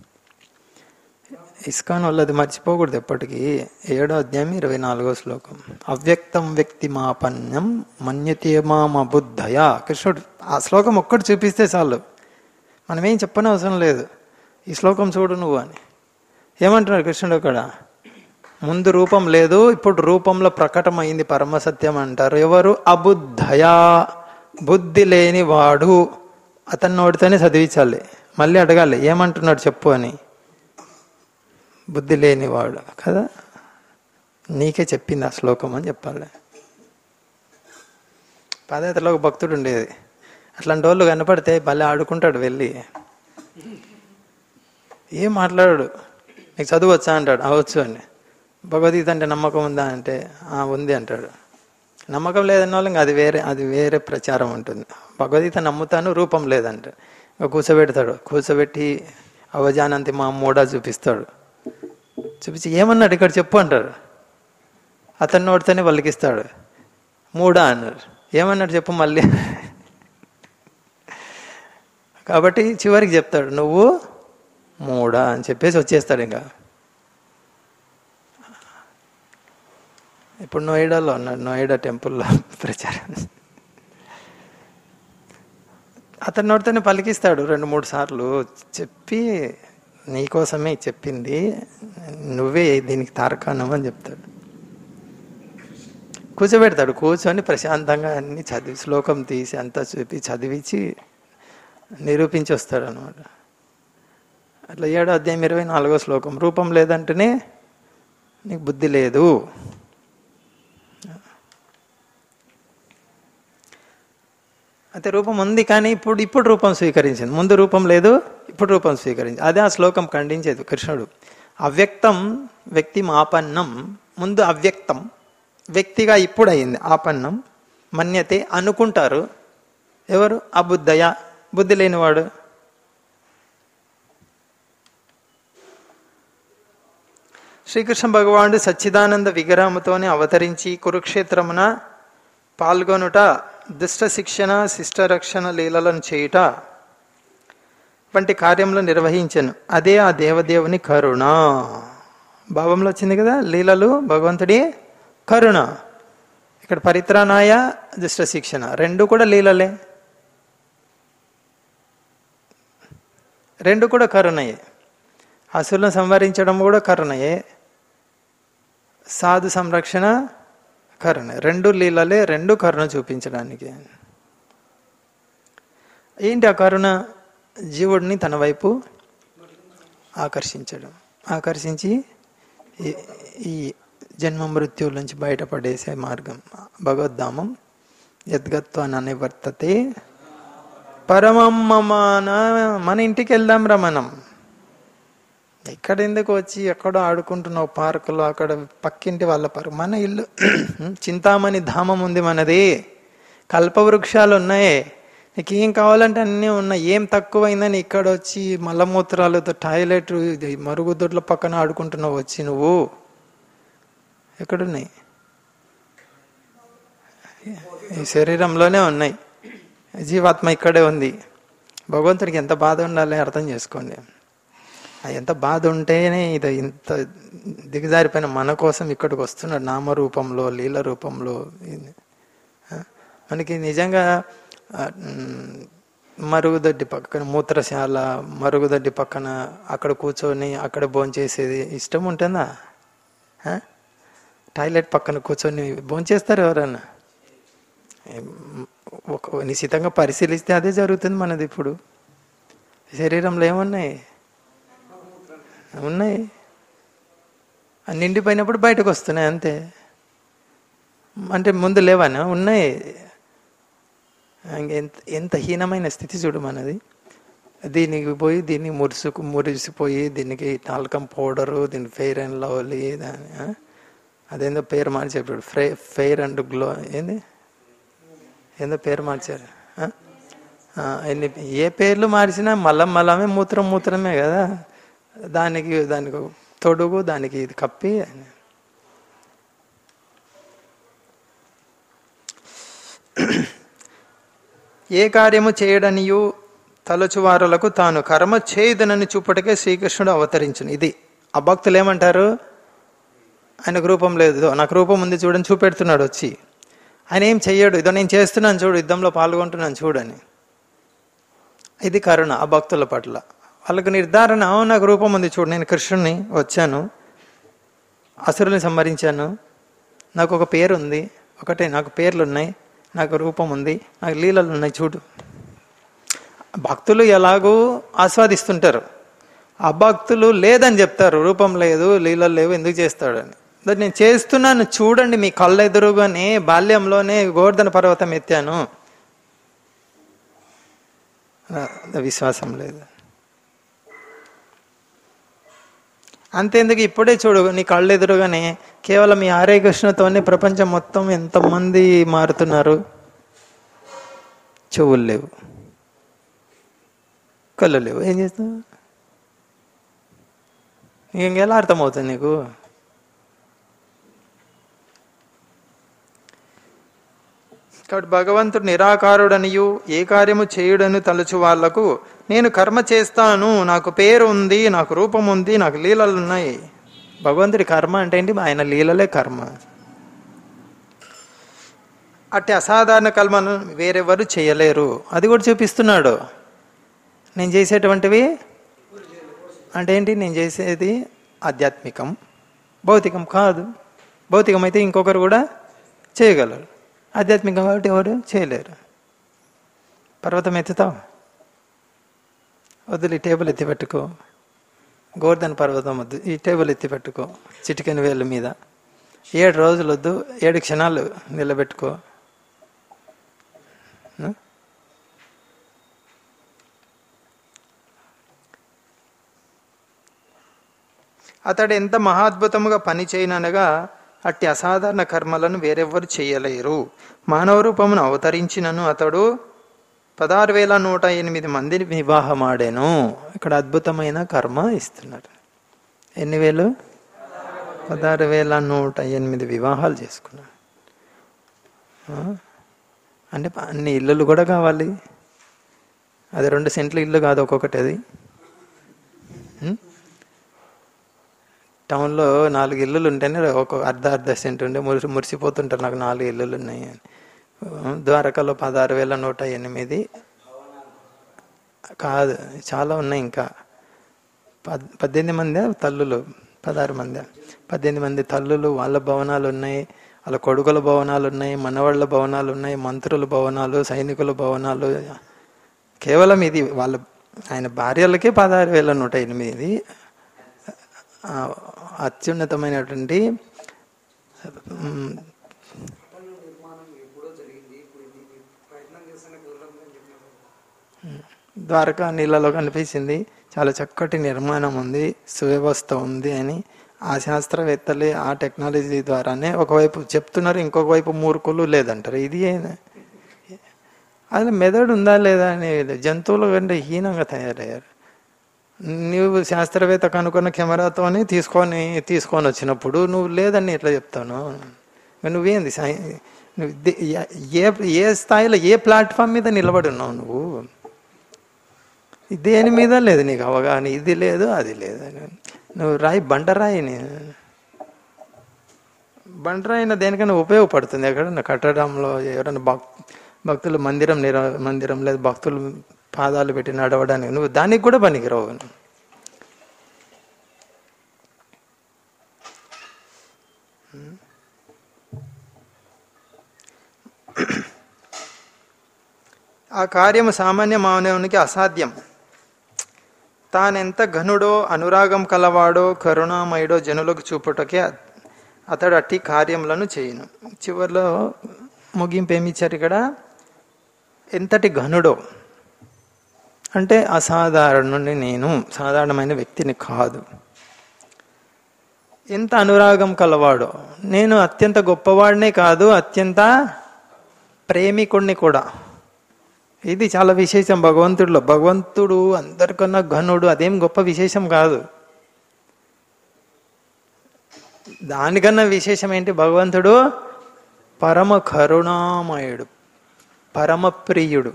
ఇస్కాన్ వాళ్ళది మర్చిపోకూడదు ఎప్పటికీ. ఏడో అధ్యాయం ఇరవై నాలుగో శ్లోకం. అవ్యక్తం వ్యక్తి మాపన్యం మన్యతే మామ బుద్ధయ. కృష్ణుడు ఆ శ్లోకం ఒక్కటి చూపిస్తే చాలు, మనమేం చెప్పని అవసరం లేదు. ఈ శ్లోకం చూడు నువ్వు అని ఏమంటున్నాడు కృష్ణుడు అక్కడ? ముందు రూపం లేదు, ఇప్పుడు రూపంలో ప్రకటమైంది పరమసత్యం అంటారు. ఎవరు? అబుద్ధయా, బుద్ధి లేని వాడు. అతన్ని నోటితోనే చదివించాలి, మళ్ళీ అడగాలి ఏమంటున్నాడు చెప్పు అని. బుద్ధి లేనివాడు కదా, నీకే చెప్పింది ఆ శ్లోకం అని చెప్పాలి. పాదయాత్రలో ఒక భక్తుడు ఉండేది. అట్లాంటి వాళ్ళు కనపడితే భలే ఆడుకుంటాడు వెళ్ళి. ఏం మాట్లాడాడు, నీకు చదువు వచ్చా అంటాడు. అవచ్చు అండి. భగవద్గీత అంటే నమ్మకం ఉందా అంటే ఉంది అంటాడు. నమ్మకం లేదన్న వాళ్ళు ఇంకా అది వేరే అది వేరే ప్రచారం ఉంటుంది. భగవద్గీత నమ్ముతాను, రూపం లేదంట. ఇంకా కూర్చోబెడతాడు. కూర్చోబెట్టి అవజానంతి మా మూడా చూపిస్తాడు. చూపించి ఏమన్నాడు ఇక్కడ చెప్పు అంటాడు. అతని నోటితోనే పలికిస్తాడు. మూడా అన్నాడు. ఏమన్నాడు చెప్పు మళ్ళీ. కాబట్టి చివరికి చెప్తాడు నువ్వు మూడా అని చెప్పేసి వచ్చేస్తాడు. ఇంకా ఇప్పుడు నోయిడాలో ఉన్నాడు, నోయిడా టెంపుల్లో ప్రచారం. అతని నోటితోనే పలికిస్తాడు రెండు మూడు సార్లు. చెప్పి నీకోసమే చెప్పింది, నువ్వే దీనికి తార్కాణం అని చెప్తాడు. కూర్చోబెడతాడు. కూర్చొని ప్రశాంతంగా అన్ని చదివి శ్లోకం తీసి అంతా చూపి చదివించి నిరూపించి వస్తాడు అనమాట. అట్లా ఏడో అధ్యాయం ఇరవై నాలుగో శ్లోకం. రూపం లేదంటేనే నీకు బుద్ధి లేదు. అయితే రూపం ఉంది కానీ ఇప్పుడు ఇప్పుడు రూపం స్వీకరించింది. ముందు రూపం లేదు, ఇప్పుడు రూపం స్వీకరించింది. అదే ఆ శ్లోకం ఖండించేది కృష్ణుడు. అవ్యక్తం వ్యక్తి ఆపన్నం, ముందు అవ్యక్తం వ్యక్తిగా ఇప్పుడు అయింది. ఆపన్నం మన్యతే అనుకుంటారు. ఎవరు? అబుద్ధయ, బుద్ధి లేనివాడు. శ్రీకృష్ణ భగవానుడు సచ్చిదానంద విగ్రహముతోనే అవతరించి కురుక్షేత్రమున పాల్గొనుట, దుష్ట శిక్షణ శిష్ట రక్షణ లీలలను చేయుట వంటి కార్యములు నిర్వహించను. అదే ఆ దేవదేవుని కరుణ భావంలో వచ్చింది కదా. లీలలు భగవంతుడి కరుణ. ఇక్కడ పరిత్రాణాయ దుష్ట శిక్షణ రెండు కూడా లీలలే, రెండు కూడా కరుణయే. అసురులను సంహరించడం కూడా కరుణయే, సాధు సంరక్షణ కరుణ. రెండు లీలలే, రెండు కరుణ చూపించడానికి. ఏంటి ఆ కరుణ? జీవుడిని తన వైపు ఆకర్షించడం, ఆకర్షించి ఈ జన్మ మృత్యువుల నుంచి బయటపడేసే మార్గం. భగవద్ధామం యద్గత్వా నివర్తతే పరమం మమాన. మన ఇంటికి వెళ్దాం రా మనం. ఇక్కడ ఎందుకు వచ్చి ఎక్కడో ఆడుకుంటున్నావు పార్కులో, అక్కడ పక్కింటి వాళ్ళ పార్కు. మన ఇల్లు చింతామణి ధామం ఉంది మనది. కల్పవృక్షాలు ఉన్నాయి, నీకు ఏం కావాలంటే అన్నీ ఉన్నాయి. ఏం తక్కువైందని ఇక్కడ వచ్చి మలమూత్రాలతో టాయిలెట్ మరుగుదొడ్ల పక్కన ఆడుకుంటున్నావు వచ్చి నువ్వు. ఎక్కడున్నాయి? ఈ శరీరంలోనే ఉన్నాయి. జీవాత్మ ఇక్కడే ఉంది. భగవంతుడికి ఎంత బాధ ఉండాలి అర్థం చేసుకోండి. ఎంత బాధ ఉంటేనే ఇది ఇంత దిగజారిపోయిన మన కోసం ఇక్కడికి వస్తున్నాడు నామరూపంలో, లీల రూపంలో. మనకి నిజంగా మరుగుదొడ్డి పక్కన మూత్రశాల, మరుగుదొడ్డి పక్కన అక్కడ కూర్చొని అక్కడ భోంచేసేది ఇష్టం ఉంటుందా? టాయిలెట్ పక్కన కూర్చొని భోంచేస్తారు ఎవరన్నా? ఒక నిశ్చితంగా పరిశీలిస్తే అదే జరుగుతుంది మనది. ఇప్పుడు శరీరంలో ఏమున్నాయి? ఉన్నాయి, నిండిపోయినప్పుడు బయటకు వస్తున్నాయి అంతే. అంటే ముందు లేవనా? ఉన్నాయి. ఎంత ఎంత హీనమైన స్థితి చూడు మనది. దీనికి పోయి దీన్ని మురుసుకు మురిసిపోయి దీనికి టాల్కం పౌడరు, దీనికి ఫెయిర్ అండ్ లవ్లీ, దాని అదేందో పేరు మార్చి చెప్పాడు. ఫ్రై ఫెయిర్ అండ్ గ్లో ఏంది ఏందో పేరు మార్చారు. ఎన్ని ఏ పేర్లు మార్చినా మలం మలమే, మూత్రం మూత్రమే కదా. దానికి దానికి తొడుగు, దానికి ఇది కప్పి. ఏ కార్యము చేయడనియు తలచువారులకు తాను కర్మ చేయుదనని చూపటకే శ్రీకృష్ణుడు అవతరించును. ఇది అభక్తులు ఏమంటారు? ఆయనకు రూపం లేదు, నాకు రూపం ఉంది చూడని చూపెడుతున్నాడు వచ్చి. ఆయన ఏం చెయ్యడు, ఇదో నేను చేస్తున్నాను చూడు, యుద్ధంలో పాల్గొంటున్నాను చూడని. ఇది కరుణ ఆ భక్తుల పట్ల. వాళ్ళకు నిర్ధారణ, నాకు రూపం ఉంది చూడు, నేను కృష్ణుని వచ్చాను, అసురుల్ని సంహరించాను, నాకు ఒక పేరు ఉంది, ఒకటే నాకు పేర్లు ఉన్నాయి, నాకు రూపం ఉంది, నాకు లీలలు ఉన్నాయి చూడు. భక్తులు ఎలాగూ ఆస్వాదిస్తుంటారు, అభక్తులు లేదని చెప్తారు. రూపం లేదు, లీలలు లేవు, ఎందుకు చేస్తాడని. నేను చేస్తున్నాను చూడండి, మీ కళ్ళ ఎదురుగానే బాల్యంలోనే గోవర్ధన పర్వతం ఎత్తాను. విశ్వాసం లేదు. అంతేందుకు ఇప్పుడే చూడు, నీ కళ్ళు ఎదురుగానే కేవలం ఈ హరే కృష్ణతోనే ప్రపంచం మొత్తం ఎంతమంది మారుతున్నారు. చెవులు లేవు, కళ్ళు లేవు, ఏం చేస్తావు? నీకు ఇంకెలా అర్థమవుతుంది నీకు? కాబట్టి భగవంతుడు నిరాకారుడనియు ఏ కార్యము చేయుడని తలుచు వాళ్లకు నేను కర్మ చేస్తాను, నాకు పేరు ఉంది, నాకు రూపం ఉంది, నాకు లీలలు ఉన్నాయి. భగవంతుడి కర్మ అంటే ఏంటి? ఆయన లీలలే కర్మ. అట్టి అసాధారణ కర్మను వేరెవరు చేయలేరు. అది కూడా చూపిస్తున్నాడు. నేను చేసేటువంటివి అంటే ఏంటి? నేను చేసేది ఆధ్యాత్మికం, భౌతికం కాదు. భౌతికం అయితే ఇంకొకరు కూడా చేయగలరు, ఆధ్యాత్మికం కాబట్టి ఎవరు చేయలేరు. పర్వతం ఎత్తుతావు, వద్దులు ఈ టేబుల్ ఎత్తి పెట్టుకో. గోవర్ధన పర్వతం వద్దు, ఈ టేబుల్ ఎత్తి పెట్టుకో చిటికెన వేళ్ళ మీద. ఏడు రోజులు వద్దు, ఏడు క్షణాలు నిలబెట్టుకో. అతడు ఎంత మహాద్భుతముగా పని చేయననగా అట్టి అసాధారణ కర్మలను వేరెవ్వరు చేయలేరు. మానవ రూపమును అవతరించినను అతడు పదహారు వేల నూట ఎనిమిది మందిని వివాహమాడాను. ఇక్కడ అద్భుతమైన కర్మ ఇస్తున్నారు. ఎన్ని వేలు? పదహారు వేల నూట ఎనిమిది వివాహాలు చేసుకున్నాడు. అంటే అన్ని ఇల్లులు కూడా కావాలి. అది రెండు సెంట్ల ఇల్లు కాదు ఒక్కొక్కటి. అది టౌన్లో నాలుగు ఇల్లులు ఉంటేనే ఒక అర్ధ అర్ధ సెంట్ ఉండే మురిసి మురిసిపోతుంటారు నాకు నాలుగు ఇల్లులు ఉన్నాయి. ద్వారకాలో పదహారు వేల నూట ఎనిమిది కాదు, చాలా ఉన్నాయి. ఇంకా పద్ పద్దెనిమిది మంది తల్లులు, పదహారు మంది పద్దెనిమిది మంది తల్లులు, వాళ్ళ భవనాలు ఉన్నాయి, వాళ్ళ కొడుకుల భవనాలు ఉన్నాయి, మనవాళ్ళ భవనాలు ఉన్నాయి, మంత్రుల భవనాలు, సైనికుల భవనాలు. కేవలం ఇది వాళ్ళ ఆయన భార్యలకే పదహారు వేల నూట ఎనిమిది. అత్యున్నతమైనటువంటి ద్వారకా నీళ్ళలో కనిపించింది. చాలా చక్కటి నిర్మాణం ఉంది, సువ్యవస్థ ఉంది అని ఆ శాస్త్రవేత్తలే ఆ టెక్నాలజీ ద్వారానే ఒకవైపు చెప్తున్నారు, ఇంకొక వైపు మూర్ఖులు లేదంటారు. ఇది అది మెదడు ఉందా లేదా అని జంతువుల కంటే హీనంగా తయారయ్యారు. నువ్వు శాస్త్రవేత్త కనుక్కున్న కెమెరాతోనే తీసుకొని తీసుకొని వచ్చినప్పుడు నువ్వు లేదని ఎట్లా చెప్తాను? నువ్వేంది నువ్వు ఏ ఏ స్థాయిలో ఏ ప్లాట్ఫామ్ మీద నిలబడి ఉన్నావు నువ్వు? దేని మీద లేదు నీకు అవగాహన. ఇది లేదు అది లేదు. నువ్వు రాయి బండరాయిని బండరాయిన దేనికైనా ఉపయోగపడుతుంది ఎక్కడన్నా కట్టడంలో. ఎవరైనా భక్ భక్తులు మందిరం నిర మందిరం లేదు భక్తులు పాదాలు పెట్టి నడవడానికి నువ్వు దానికి కూడా పనికిరావు. ఆ కార్యము సామాన్య మానవునికి అసాధ్యం. తానెంత ఘనుడో అనురాగం కలవాడో కరుణామయుడో జనులకు చూపుటకే అతడు అట్టి కార్యములను చేయను. చివరిలో ముగింపు ఏమిచ్చారు ఇక్కడ? ఎంతటి ఘనుడో అంటే అసాధారణుని, నేను సాధారణమైన వ్యక్తిని కాదు. ఎంత అనురాగం కలవాడో, నేను అత్యంత గొప్పవాడినే కాదు, అత్యంత ప్రేమికుడిని కూడా. ఇది చాలా విశేషం భగవంతుడిలో. భగవంతుడు అందరికన్నా ఘనుడు, అదేం గొప్ప విశేషం కాదు. దానికన్నా విశేషం ఏంటి? భగవంతుడు పరమ కరుణామయుడు, పరమ ప్రియుడు.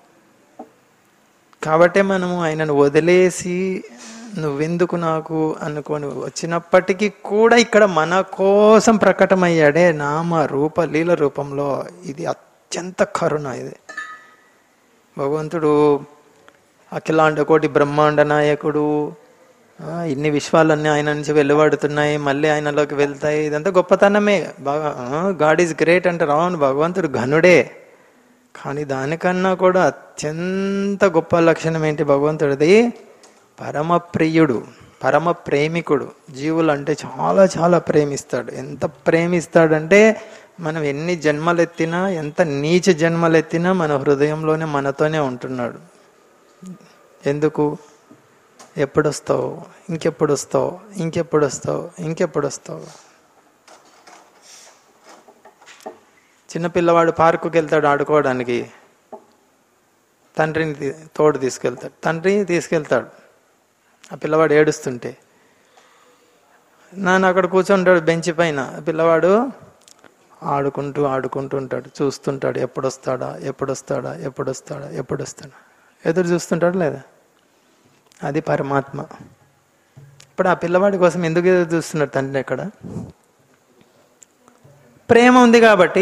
కాబట్టే మనము ఆయనను వదిలేసి నువ్వెందుకు నాకు అనుకొని వచ్చినప్పటికీ కూడా ఇక్కడ మన కోసం ప్రకటమయ్యాడే నామ రూప లీల రూపంలో. ఇది అత్యంత కరుణ. ఇది భగవంతుడు అఖిలాండ కోటి బ్రహ్మాండ నాయకుడు. ఇన్ని విశ్వాలన్నీ ఆయన నుంచి వెలువడుతున్నాయి, మళ్ళీ ఆయనలోకి వెళ్తాయి. ఇదంతా గొప్పతనమే. బాగా గాడ్ ఈజ్ గ్రేట్ అంటారు. అవును, భగవంతుడు ఘనుడే. కానీ దానికన్నా కూడా అత్యంత గొప్ప లక్షణం ఏంటి భగవంతుడిది? పరమ ప్రియుడు, పరమ ప్రేమికుడు. జీవులు అంటే చాలా చాలా ప్రేమిస్తాడు. ఎంత ప్రేమిస్తాడంటే మనం ఎన్ని జన్మలెత్తినా, ఎంత నీచ జన్మలెత్తినా మన హృదయంలోనే మనతోనే ఉంటున్నాడు. ఎందుకు? ఎప్పుడు వస్తావు, ఇంకెప్పుడు వస్తావు, ఇంకెప్పుడు వస్తావు, ఇంకెప్పుడు వస్తావు. చిన్నపిల్లవాడు పార్కుకి వెళ్తాడు ఆడుకోవడానికి, తండ్రిని తోడు తీసుకెళ్తాడు. తండ్రి తీసుకెళ్తాడు. ఆ పిల్లవాడు ఏడుస్తుంటే నాన్న అక్కడ కూర్చుంటాడు బెంచ్ పైన. పిల్లవాడు ఆడుకుంటూ ఆడుకుంటూ ఉంటాడు, చూస్తుంటాడు. ఎప్పుడు వస్తాడా, ఎప్పుడు వస్తాడా, ఎప్పుడు వస్తాడా, ఎప్పుడు వస్తాడా, ఎదురు చూస్తుంటాడు లేదా? అది పరమాత్మ. ఇప్పుడు ఆ పిల్లవాడి కోసం ఎందుకు ఎదురు చూస్తున్నాడు తండ్రి? ఎక్కడ ప్రేమ ఉంది కాబట్టి.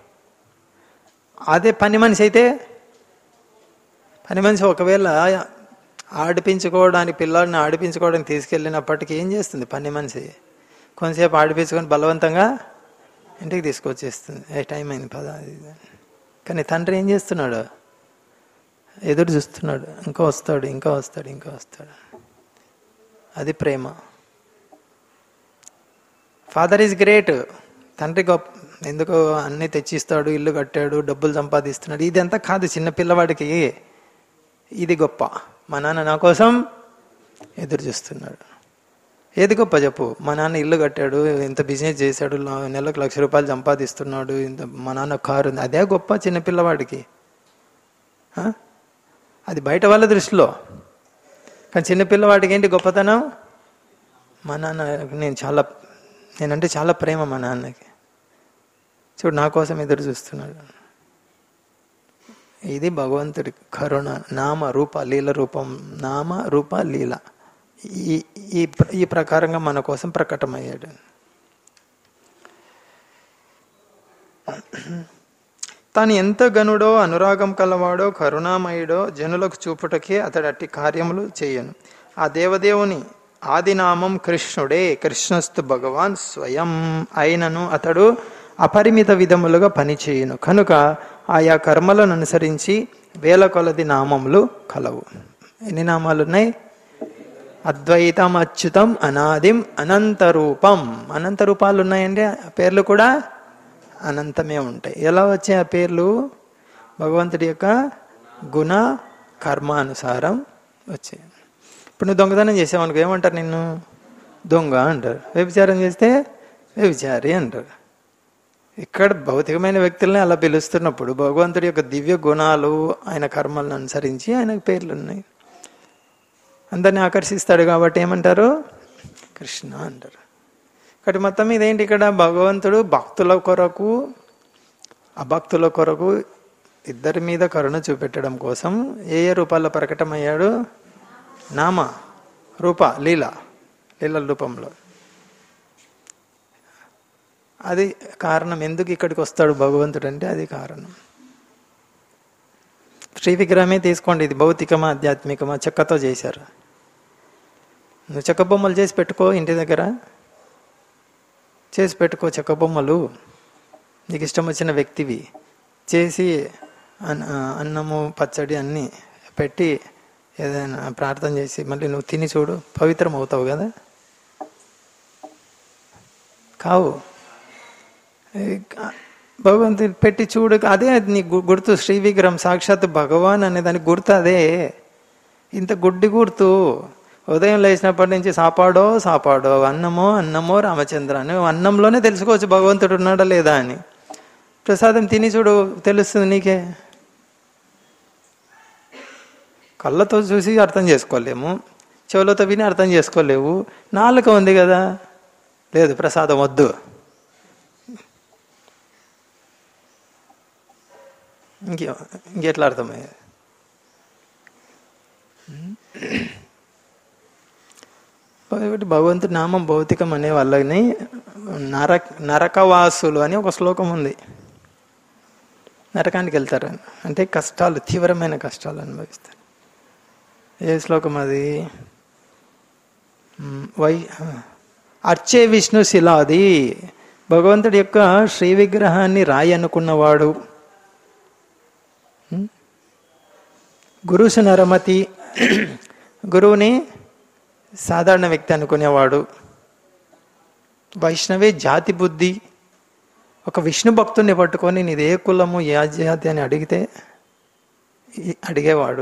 అదే పని మనిషి అయితే, పని మనిషి ఒకవేళ ఆడిపించుకోవడానికి, పిల్లాడిని ఆడిపించుకోవడానికి తీసుకెళ్ళినప్పటికీ ఏం చేస్తుంది పని మనిషి? కొంతసేపు ఆడిపించుకొని బలవంతంగా ఇంటికి తీసుకొచ్చేస్తుంది. ఏ టైం అయింది పద. కానీ తండ్రి ఏం చేస్తున్నాడు? ఎదురు చూస్తున్నాడు. ఇంకా వస్తాడు, ఇంకా వస్తాడు, ఇంకా వస్తాడు. అది ప్రేమ. Father is great. తండ్రి గొప్ప. ఎందుకు అన్నీ తెచ్చిస్తాడు, ఇల్లు కట్టాడు, డబ్బులు సంపాదిస్తున్నాడు. ఇదంతా కాదు చిన్న పిల్లవాడికి. ఇది గొప్ప. మా నాన్న నా కోసం ఎదురు చూస్తున్నాడు. ఏది గొప్ప చెప్పు? మా నాన్న ఇల్లు కట్టాడు, ఇంత బిజినెస్ చేశాడు, నెలకు లక్ష రూపాయలు సంపాదిస్తున్నాడు, ఇంత మా నాన్న కారు ఉంది, అదే గొప్ప చిన్నపిల్లవాడికి? అది బయట వాళ్ళ దృష్టిలో. కానీ చిన్నపిల్లవాడికి ఏంటి గొప్పతనం? మా నాన్న నేను చాలా నేనంటే చాలా ప్రేమ మా నాన్నకి, చూడు నా కోసం ఎదురు చూస్తున్నాడు. ఇది భగవంతుడి కరుణ. నామ రూప లీల రూపం, నామ రూప లీల ఈ ఈ ఈ ప్రకారంగా మన కోసం ప్రకటమయ్యాడు. తాను ఎంత గనుడో అనురాగం కలవాడో కరుణామయుడో జనులకు చూపుటకే అతడు అట్టి కార్యములు చేయను. ఆ దేవదేవుని ఆదినామం కృష్ణుడే. కృష్ణస్తు భగవాన్ స్వయం అయినను అతడు అపరిమిత విధములుగా పనిచేయును. కనుక ఆయా కర్మలను అనుసరించి వేల కొలది నామములు కలవు. ఎన్ని నామాలు ఉన్నాయి? అద్వైతం, అచ్యుతం, అనాదిం, అనంత రూపం. అనంత రూపాలు ఉన్నాయండి. పేర్లు కూడా అనంతమే ఉంటాయి. ఎలా వచ్చాయి ఆ పేర్లు? భగవంతుడి యొక్క గుణ కర్మానుసారం వచ్చాయి. ఇప్పుడు నువ్వు దొంగతనం చేసావనుకో ఏమంటారు? నిన్ను దొంగ అంటారు. వ్యభిచారం చేస్తే వ్యభిచారి అంటారు. ఇక్కడ భౌతికమైన వ్యక్తుల్ని అలా పిలుస్తున్నప్పుడు భగవంతుడి యొక్క దివ్య గుణాలు, ఆయన కర్మలను అనుసరించి ఆయనకు పేర్లు ఉన్నాయి. అందరిని ఆకర్షిస్తాడు కాబట్టి ఏమంటారు? కృష్ణ అంటారు. కాబట్టి మొత్తం మీద ఏంటి ఇక్కడ? భగవంతుడు భక్తుల కొరకు అభక్తుల కొరకు ఇద్దరి మీద కరుణ చూపెట్టడం కోసం ఏ ఏ రూపాల్లో ప్రకటమయ్యాడు? నామ రూప లీల లీల రూపంలో. అది కారణం. ఎందుకు ఇక్కడికి వస్తాడు భగవంతుడు అంటే అది కారణం. శ్రీ విగ్రహమే తీసుకోండి, ఇది భౌతికమా ఆధ్యాత్మికమా? చెక్కతో చేశారు. నువ్వు చెక్క బొమ్మలు చేసి పెట్టుకో ఇంటి దగ్గర, చేసి పెట్టుకో చెక్క బొమ్మలు. నీకు ఇష్టం వచ్చిన వ్యక్తివి చేసి అన్నము పచ్చడి అన్నీ పెట్టి ఏదైనా ప్రార్థన చేసి మళ్ళీ నువ్వు తిని చూడు, పవిత్రం అవుతావు కదా. కావు భగవంతుని పెట్టి చూడు, అదే నీ గుర్తు. శ్రీ విగ్రహం సాక్షాత్ భగవాన్ అనే దానికి గుర్తు అదే. ఇంత గుడ్డి గుర్తు. ఉదయం లేచినప్పటి నుంచి సాపాడో సాపాడో, అన్నమో అన్నమో రామచంద్ర అని అన్నంలోనే తెలుసుకోవచ్చు భగవంతుడు ఉన్నాడా లేదా అని. ప్రసాదం తిని చూడు, తెలుస్తుంది నీకే. కళ్ళతో చూసి అర్థం చేసుకోలేము, చెవులతో విని అర్థం చేసుకోలేవు. నాలుక ఉంది కదా, లేదు ప్రసాదం వద్దు. ఇంకే ఇంకెట్లా అర్థమయ్యేది? భగవంతుడి నామం భౌతికం అనే వాళ్ళని నరక నరకవాసులు అని ఒక శ్లోకం ఉంది. నరకానికి వెళ్తారు అంటే కష్టాలు, తీవ్రమైన కష్టాలు అనుభవిస్తారు. ఏ శ్లోకం అది? వై అర్చే విష్ణు శిలాది. భగవంతుడి యొక్క శ్రీ విగ్రహాన్ని రాయి అనుకున్నవాడు, గురుసు నరమతి, గురువుని సాధారణ వ్యక్తి అనుకునేవాడు, వైష్ణవే జాతి బుద్ధి. ఒక విష్ణు భక్తుని పట్టుకొని నీది ఏ కులము ఏ జాతి అని అడిగితే అడిగేవాడు.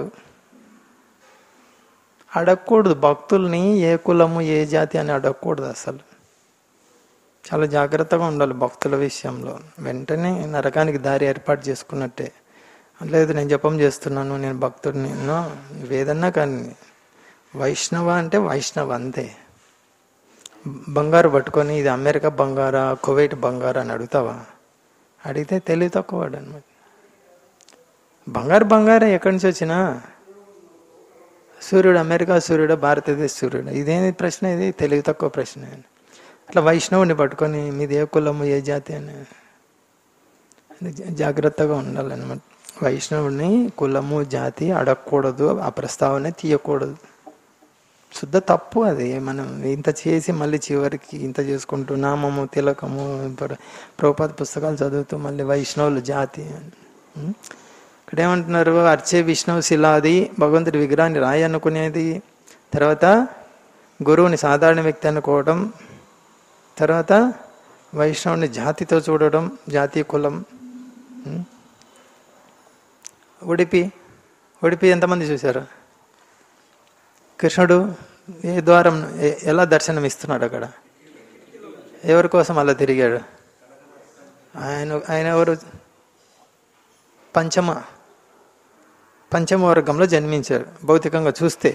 అడగకూడదు భక్తుల్ని ఏ కులము ఏ జాతి అని అడగకూడదు అసలు. చాలా జాగ్రత్తగా ఉండాలి భక్తుల విషయంలో. వెంటనే నరకానికి దారి ఏర్పాటు చేసుకున్నట్టే. లేదు నేను జపం చేస్తున్నాను, నేను భక్తుడిని, వేదన్నా కానీ వైష్ణవ అంటే వైష్ణవ అంతే. బంగారు పట్టుకొని ఇది అమెరికా బంగారా కువైట్ బంగారా అని అడుగుతావా? అడిగితే తెలివి తక్కువవాడు అనమాట. బంగారు బంగారే ఎక్కడి నుంచి వచ్చినా, సూర్యుడు అమెరికా సూర్యుడు భారతదేశ సూర్యుడు, ఇదేమి ప్రశ్న? ఇది తెలివి తక్కువ ప్రశ్న. అట్లా వైష్ణవుని పట్టుకొని మీది ఏ కులము ఏ జాతి అని జాగ్రత్తగా ఉండాలన్నమాట. వైష్ణవుడిని కులము జాతి అడగకూడదు, ఆ ప్రస్తావన తీయకూడదు. శుద్ధ తప్పు అది. మనం ఇంత చేసి మళ్ళీ చివరికి ఇంత చేసుకుంటూ నామము తిలకము ప్రభుపాద పుస్తకాలు చదువుతూ మళ్ళీ వైష్ణవులు జాతి. ఇక్కడ ఏమంటున్నారు? అర్చే విష్ణు శిలాది, భగవంతుడి విగ్రహాన్ని రాయి అనుకునేది, తర్వాత గురువుని సాధారణ వ్యక్తి అనుకోవడం, తర్వాత వైష్ణవుని జాతితో చూడడం, జాతి కులం. ఉడిపి ఉడిపి ఎంతమంది చూశారు? కృష్ణుడు ఏ ద్వారం, ఎలా దర్శనం ఇస్తున్నాడు అక్కడ? ఎవరి కోసం అలా తిరిగాడు? ఆయన ఆయన ఎవరు? పంచమ పంచమ వర్గంలో జన్మించారు. భౌతికంగా చూస్తే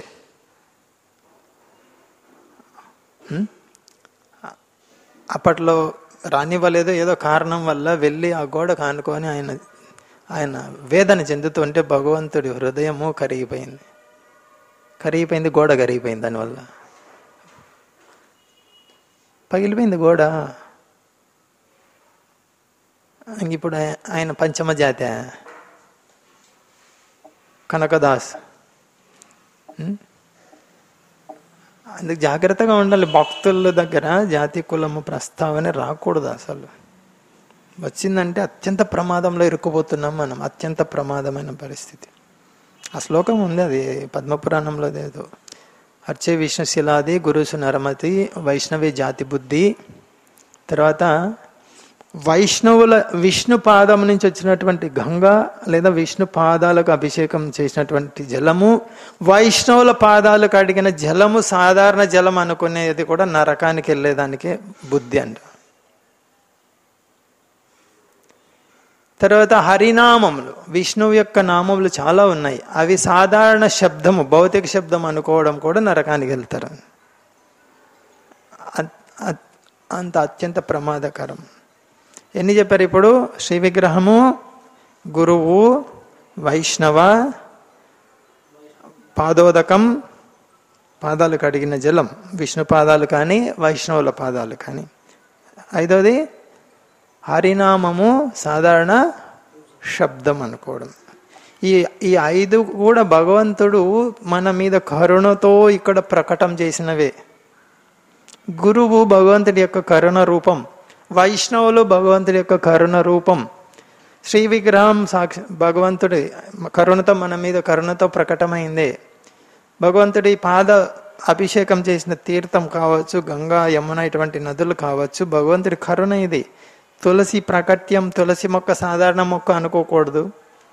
అప్పట్లో రానివ్వలేదు, ఏదో కారణం వల్ల వెళ్ళి ఆ గోడ కానుకొని ఆయన ఆయన వేదన చెందుతుంటే భగవంతుడి హృదయము కరిగిపోయింది. కరిగిపోయింది, గోడ కరిగిపోయింది. దానివల్ల పగిలిపోయింది గోడ. ఇప్పుడు ఆయన పంచమ జాతి కనకదాస్. అందుకు జాగ్రత్తగా ఉండాలి. భక్తుల దగ్గర జాతి కులము ప్రస్తావన రాకూడదు. అసలు వచ్చిందంటే అత్యంత ప్రమాదంలో ఇరుక్కుపోతున్నాం మనం. అత్యంత ప్రమాదమైన పరిస్థితి. ఆ శ్లోకం ఉంది, అది పద్మపురాణంలో ఏదో. అర్చే విష్ణుశిలాది గురుసు నరమతి వైష్ణవి జాతి బుద్ధి. తర్వాత వైష్ణవుల విష్ణు పాదం నుంచి వచ్చినటువంటి గంగా లేదా విష్ణు పాదాలకు అభిషేకం చేసినటువంటి జలము, వైష్ణవుల పాదాలకు అడిగిన జలము సాధారణ జలం అనుకునేది కూడా నరకానికి వెళ్ళేదానికే బుద్ధి అంట. తర్వాత హరినామములు, విష్ణువు యొక్క నామములు చాలా ఉన్నాయి. అవి సాధారణ శబ్దము, భౌతిక శబ్దం అనుకోవడం కూడా నరకానికి వెళ్తారు. అంత అత్యంత ప్రమాదకరం. ఎన్ని చెప్పారు ఇప్పుడు? శ్రీ విగ్రహము, గురువు, వైష్ణవ, పాదోదకం, పాదాలు కడిగిన జలం, విష్ణు పాదాలు కానీ వైష్ణవుల పాదాలు కానీ. ఐదవది హరినామము, సాధారణ శబ్దం అనుకోవడం. ఈ ఈ ఐదు కూడా భగవంతుడు మన మీద కరుణతో ఇక్కడ ప్రకటన చేసినవే. గురువు భగవంతుడి యొక్క కరుణ రూపం, వైష్ణవులు భగవంతుడి యొక్క కరుణ రూపం, శ్రీ విగ్రహం సాక్షి భగవంతుడి కరుణతో మన మీద కరుణతో ప్రకటమైందే. భగవంతుడి పాద అభిషేకం చేసిన తీర్థం కావచ్చు, గంగా యమున ఇటువంటి నదులు కావచ్చు, భగవంతుడి కరుణ ఇది. తులసి ప్రాకట్యం, తులసి మొక్క సాధారణ మొక్క అనుకోకూడదు.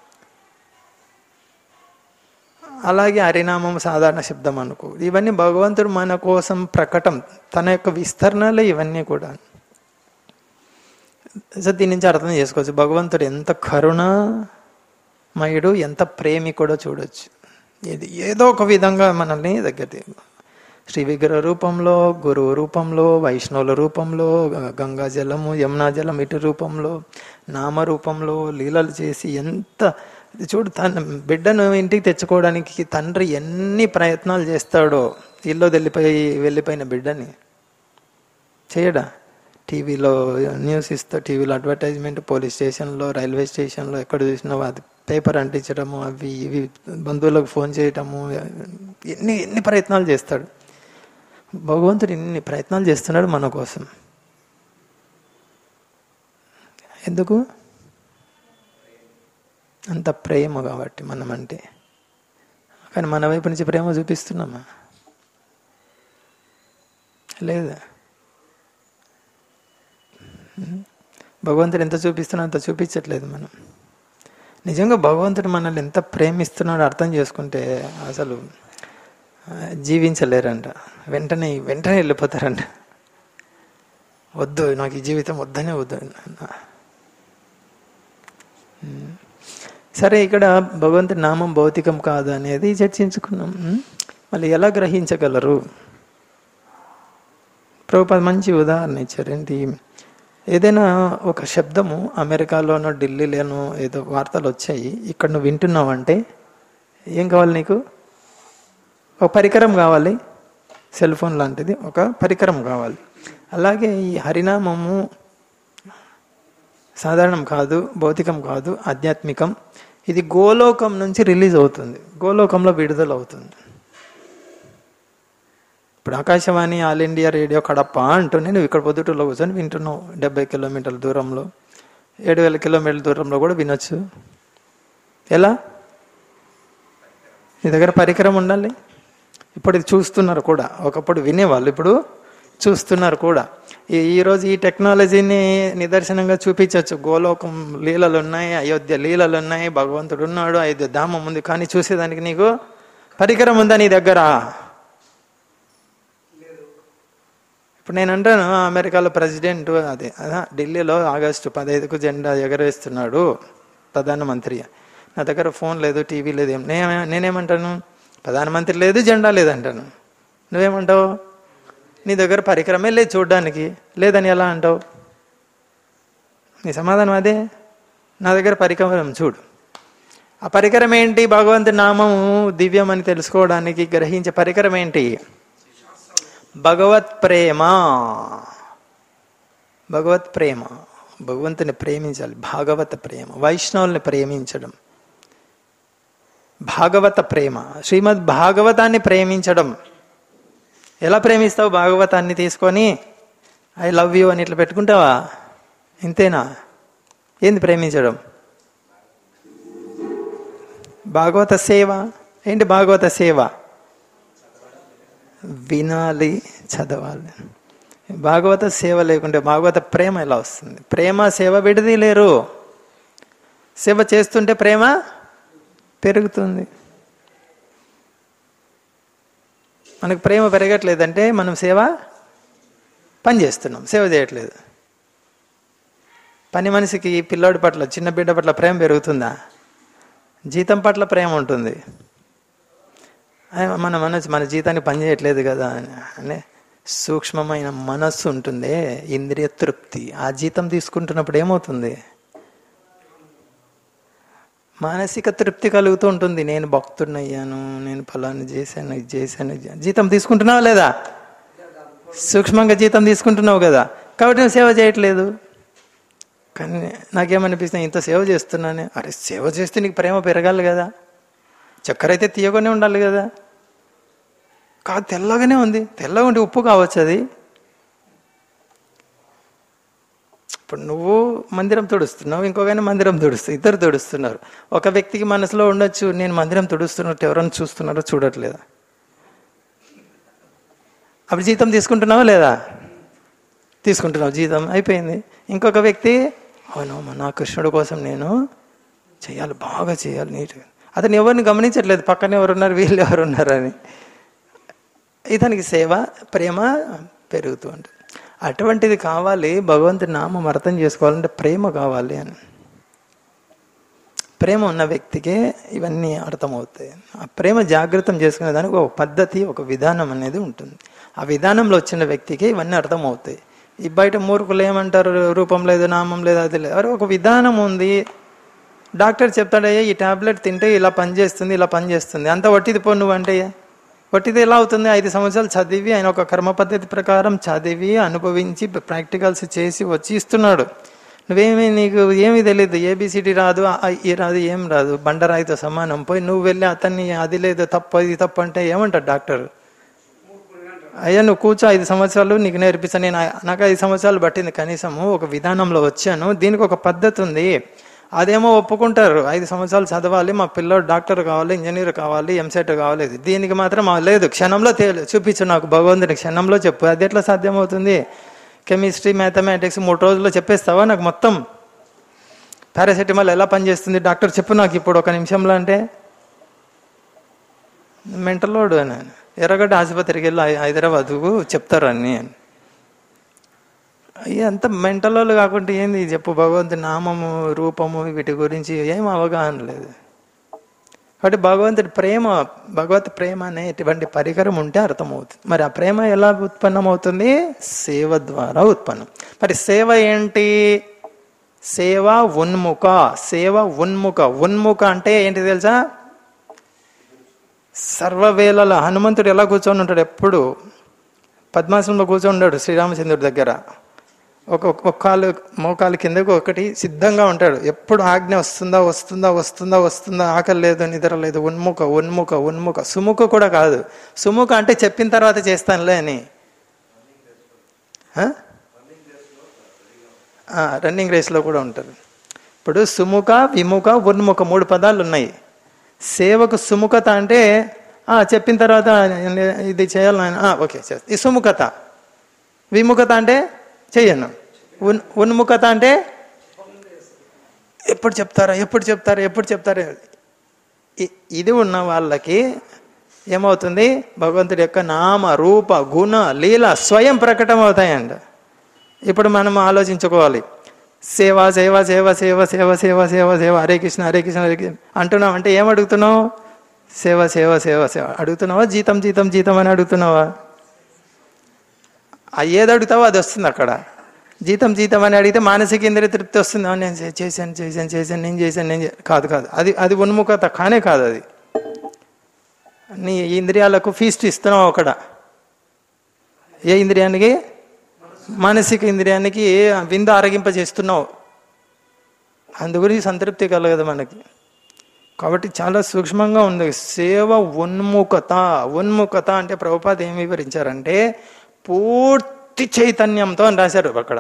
అలాగే హరినామం సాధారణ శబ్దం అనుకో. ఇవన్నీ భగవంతుడు మన కోసం ప్రకటం, తన యొక్క విస్తరణలే ఇవన్నీ కూడా. సో దీని నుంచి అర్థం చేసుకోవచ్చు భగవంతుడు ఎంత కరుణమయుడు, ఎంత ప్రేమికుడో చూడొచ్చు. ఇది ఏదో ఒక విధంగా మనల్ని దగ్గర శ్రీ విగ్రహ రూపంలో, గురువు రూపంలో, వైష్ణవుల రూపంలో, గంగా జలము యమునా జలం ఇటు రూపంలో, నామ రూపంలో లీలలు చేసి ఎంత చూడు. తన బిడ్డను ఇంటికి తెచ్చుకోవడానికి తండ్రి ఎన్ని ప్రయత్నాలు చేస్తాడో. ఇల్లు వెళ్ళిపోయి వెళ్ళిపోయిన బిడ్డని చేయడా? టీవీలో న్యూస్ ఇస్తా, టీవీలో అడ్వర్టైజ్మెంట్, పోలీస్ స్టేషన్లో, రైల్వే స్టేషన్లో, ఎక్కడ చూసినా అది పేపర్ అంటించడము, అవి ఇవి బంధువులకు ఫోన్ చేయటము, ఎన్ని ఎన్ని ప్రయత్నాలు చేస్తాడు భగవంతుడు. ఇన్ని ప్రయత్నాలు చేస్తున్నాడు మన కోసం. ఎందుకు? అంత ప్రేమ కాబట్టి మనం అంటే. కానీ మన వైపు నుంచి ప్రేమ చూపిస్తున్నామా? లేదా? భగవంతుడు ఎంత చూపిస్తున్నా అంత చూపించట్లేదు మనం. నిజంగా భగవంతుడు మనల్ని ఎంత ప్రేమిస్తున్నాడో అర్థం చేసుకుంటే అసలు జీవించలేరంట. వెంటనే వెంటనే వెళ్ళిపోతారంట. వద్దు, నాకు ఈ జీవితం వద్దనే వద్దు. సరే, ఇక్కడ భగవంతుడి నామం భౌతికం కాదు అనేది చర్చించుకున్నాం. మళ్ళీ ఎలా గ్రహించగలరు? ప్రభుపాద మంచి ఉదాహరణ ఇచ్చారు. ఏంటి? ఏదైనా ఒక శబ్దము అమెరికాలోనో ఢిల్లీలోనో ఏదో వార్తలు వచ్చాయి, ఇక్కడ నువ్వు వింటున్నావంటే ఏం కావాలి నీకు? ఒక పరికరం కావాలి. సెల్ ఫోన్ లాంటిది ఒక పరికరం కావాలి. అలాగే ఈ హరినామము సాధారణం కాదు, భౌతికం కాదు, ఆధ్యాత్మికం. ఇది గోలోకం నుంచి రిలీజ్ అవుతుంది, గోలోకంలో విడుదల అవుతుంది. ఇప్పుడు Akashvani, All India Radio Kadapa అంటూనే నువ్వు ఇక్కడ పొద్దుటూరులో కూర్చొని వింటున్నావు. డెబ్బై కిలోమీటర్ల దూరంలో, ఏడు వేల కిలోమీటర్ల దూరంలో కూడా వినొచ్చు. ఎలా? నీ దగ్గర పరికరం ఉండాలి. ఇప్పుడు ఇది చూస్తున్నారు కూడా. ఒకప్పుడు వినేవాళ్ళు, ఇప్పుడు చూస్తున్నారు కూడా. ఈ ఈరోజు ఈ టెక్నాలజీని నిదర్శనంగా చూపించవచ్చు. గోలోకం లీలలు ఉన్నాయి, అయోధ్య లీలలు ఉన్నాయి, భగవంతుడు ఉన్నాడు, అయోధ్య ధామం ఉంది. కానీ చూసేదానికి నీకు పరికరం ఉందా నీ దగ్గర? ఇప్పుడు నేను అంటాను అమెరికాలో ప్రెసిడెంట్ అదే అదా ఢిల్లీలో ఆగస్టు పదహైదుకు జెండా ఎగరేస్తున్నాడు ప్రధానమంత్రి. నా దగ్గర ఫోన్ లేదు, టీవీ లేదు, ఏం నే నేనేమంటాను ప్రధానమంత్రి లేదు, జెండా లేదంటాను. నువ్వేమంటావు? నీ దగ్గర పరికరమే లేదు చూడడానికి, లేదని ఎలా అంటావు? నీ సమాధానం అదే. నా దగ్గర పరికరం చూడు. ఆ పరికరం ఏంటి? భగవంతుడి నామము దివ్యం అని తెలుసుకోవడానికి గ్రహించే పరికరం ఏంటి? భగవత్ ప్రేమ. భగవత్ ప్రేమ, భగవంతుని ప్రేమించాలి. భాగవత ప్రేమ, వైష్ణవుల్ని ప్రేమించడం. భాగవత ప్రేమ, శ్రీమద్ భాగవతాన్ని ప్రేమించడం. ఎలా ప్రేమిస్తావు? భాగవతాన్ని తీసుకొని ఐ లవ్ యూ అని ఇట్లా పెట్టుకుంటావా? ఇంతేనా? ఏంది ప్రేమించడం? భాగవత సేవ. ఏంటి భాగవత సేవ? వినాలి, చదవాలి. భాగవత సేవ లేకుంటే భాగవత ప్రేమ ఎలా వస్తుంది? ప్రేమ సేవ విడదీయలేరు. సేవ చేస్తుంటే ప్రేమ పెరుగుతుంది. మనకు ప్రేమ పెరగట్లేదంటే మనం సేవ పని చేస్తున్నాం, సేవ చేయట్లేదు. పని మనిషికి పిల్లోడి పట్ల, చిన్న బిడ్డ పట్ల ప్రేమ పెరుగుతుందా? జీతం పట్ల ప్రేమ ఉంటుంది. మన మనసు మన జీతానికి పని చేయట్లేదు కదా అనే సూక్ష్మమైన మనస్సు ఉంటుంది, ఇంద్రియ తృప్తి. ఆ జీతం తీసుకుంటున్నప్పుడు ఏమవుతుంది? మానసిక తృప్తి కలుగుతూ ఉంటుంది. నేను భక్తుడినయ్యాను, నేను ఫలాన్ని చేశాను, ఇది చేశాను. జీతం తీసుకుంటున్నావా లేదా? సూక్ష్మంగా జీతం తీసుకుంటున్నావు కదా, కాబట్టి నువ్వు సేవ చేయట్లేదు. కానీ నాకేమనిపిస్తుంది, ఇంత సేవ చేస్తున్నానే. అరే సేవ చేస్తే నీకు ప్రేమ పెరగాలి కదా. చక్కెర అయితే తీయగానే ఉండాలి కదా. కాదు, తెల్లగానే ఉంది. తెల్లగా ఉంటే ఉప్పు కావచ్చు అది. ఇప్పుడు నువ్వు మందిరం తుడుస్తున్నావు, ఇంకొకైనా మందిరం తుడుస్తు, ఇద్దరు తుడుస్తున్నారు. ఒక వ్యక్తికి మనసులో ఉండొచ్చు, నేను మందిరం తుడుస్తున్నట్టు ఎవరైనా చూస్తున్నారో చూడట్లేదా? అప్పుడు జీతం తీసుకుంటున్నావా లేదా? తీసుకుంటున్నావు, జీతం అయిపోయింది. ఇంకొక వ్యక్తి, అవునమ్మా నా కృష్ణుడి కోసం నేను చేయాలి, బాగా చేయాలి, నీట్గా. అతను ఎవరిని గమనించట్లేదు, పక్కన ఎవరున్నారు, వీళ్ళు ఎవరున్నారు అని. ఇతనికి సేవ, ప్రేమ పెరుగుతూ ఉంటుంది. అటువంటిది కావాలి. భగవంతుడి నామం అర్థం చేసుకోవాలంటే ప్రేమ కావాలి అని. ప్రేమ ఉన్న వ్యక్తికే ఇవన్నీ అర్థమవుతాయి. ఆ ప్రేమ జాగృతం చేసుకునే దానికి ఒక పద్ధతి, ఒక విధానం అనేది ఉంటుంది. ఆ విధానంలో వచ్చిన వ్యక్తికి ఇవన్నీ అర్థమవుతాయి. ఈ బయట మూర్ఖులు ఏమంటారు, రూపం లేదు, నామం లేదు, అది లేదు. అరే ఒక విధానం ఉంది. డాక్టర్ చెప్తాడయ్యా ఈ టాబ్లెట్ తింటే ఇలా పనిచేస్తుంది, ఇలా పనిచేస్తుంది. అంత వట్టిది పో నువ్వు అంటే వట్టిది ఎలా అవుతుంది? ఐదు సంవత్సరాలు చదివి ఆయన ఒక కర్మ పద్ధతి ప్రకారం చదివి అనుభవించి ప్రాక్టికల్స్ చేసి వచ్చి ఇస్తున్నాడు. నువ్వేమీ, నీకు ఏమీ తెలియదు, ఏబిసిడి రాదు, ఈ రాదు, ఏం రాదు, బండరాయితో సమానం. పోయి నువ్వు వెళ్ళి అతన్ని అది లేదు, తప్పు, ఇది తప్పు అంటే ఏమంటాడు డాక్టర్? అయ్యా నువ్వు కూర్చో, ఐదు సంవత్సరాలు నీకు నేర్పిస్తాను. నేను నాకు ఐదు సంవత్సరాలు పట్టింది, కనీసము ఒక విధానంలో వచ్చాను, దీనికి ఒక పద్ధతి ఉంది. అదేమో ఒప్పుకుంటారు, ఐదు సంవత్సరాలు చదవాలి, మా పిల్లోడు డాక్టర్ కావాలి, ఇంజనీర్ కావాలి, ఎంసెట్ కావాలి. దీనికి మాత్రం లేదు, క్షణంలో తేలి చూపించు నాకు భగవంతుని, క్షణంలో చెప్పు. అది ఎట్లా సాధ్యమవుతుంది? కెమిస్ట్రీ, మ్యాథమెటిక్స్ మూడు రోజుల్లో చెప్పేస్తావా నాకు మొత్తం? పారాసెటమాల్ ఎలా పనిచేస్తుంది డాక్టర్ చెప్పు నాకు ఇప్పుడు ఒక నిమిషంలో అంటే మెంటలోడు అని. ఎర్రగడ్డ ఆసుపత్రికి వెళ్ళి హైదరాబాద్కు చెప్తారు అన్నీ. అయ్యి అంత మెంటలోళ్ళు కాకుండా ఏంది చెప్పు? భగవంతుడి నామము, రూపము, వీటి గురించి ఏం అవగాహన లేదు. కాబట్టి భగవంతుడి ప్రేమ, భగవత్ ప్రేమ అనే ఇటువంటి పరికరం ఉంటే అర్థమవుతుంది. మరి ఆ ప్రేమ ఎలా ఉత్పన్నమవుతుంది? సేవ ద్వారా ఉత్పన్నం. మరి సేవ ఏంటి? సేవ ఉన్ముఖ. సేవ ఉన్ముఖ. ఉన్ముఖ అంటే ఏంటి తెలుసా? సర్వవేళల హనుమంతుడు ఎలా కూర్చొని ఉంటాడు? ఎప్పుడు పద్మాసనంలో కూర్చొని ఉన్నాడు శ్రీరామచంద్రుడి దగ్గర. ఒక ఒక కాలు మోకాలు కిందకు ఒకటి సిద్ధంగా ఉంటాడు. ఎప్పుడు ఆజ్ఞ వస్తుందా వస్తుందా వస్తుందా వస్తుందా, ఆకలి లేదు, నిద్ర లేదు. ఉన్ముఖ ఉన్ముఖ ఉన్ముఖ. సుముఖ కూడా కాదు. సుముఖ అంటే చెప్పిన తర్వాత చేస్తానులే అని. రన్నింగ్ రేస్లో కూడా ఉంటారు. ఇప్పుడు సుముఖ, విముఖ, ఉన్ముఖ మూడు పదాలు ఉన్నాయి. సేవకు సుముఖత అంటే చెప్పిన తర్వాత ఇది చేయాలని, ఓకే చేస్తా. ఈ సుముఖత. విముఖత అంటే చెయ్యను. ఉన్ ఉన్ముఖత అంటే ఎప్పుడు చెప్తారా ఎప్పుడు చెప్తారా ఎప్పుడు చెప్తారా. ఇది ఉన్న వాళ్ళకి ఏమవుతుంది? భగవంతుడి యొక్క నామ రూప గుణ లీల స్వయం ప్రకటన అవుతాయంట. ఇప్పుడు మనం ఆలోచించుకోవాలి. సేవ సేవ సేవ సేవ సేవ సేవ సేవ సేవ హరే కృష్ణ హరే కృష్ణ హరే కృష్ణ అంటున్నావు అంటే ఏం అడుగుతున్నావు? సేవ సేవ సేవ సేవ అడుగుతున్నావా? జీతం జీతం జీతం అని అడుగుతున్నావా? ఏది అడుగుతావో అది వస్తుంది అక్కడ. జీతం జీతం అని అడిగితే మానసిక ఇంద్రియ తృప్తి వస్తుంది. నేను చేశాను చేశాను చేశాను నేను చేశాను నేను కాదు కాదు అది అది ఉన్ముఖత కానే కాదు. అది నీ ఇంద్రియాలకు ఫీస్ట్ ఇస్తున్నావు అక్కడ. ఏ ఇంద్రియానికి? మానసిక ఇంద్రియానికి విందు ఆరగింప చేస్తున్నావు. అందు గురించి సంతృప్తి కలగదు మనకి. కాబట్టి చాలా సూక్ష్మంగా ఉంది సేవ ఉన్ముఖత. ఉన్ముఖత అంటే ప్రభుపాద ఏమి వివరించారంటే పూర్తి చైతన్యంతో అని రాశారు అక్కడ.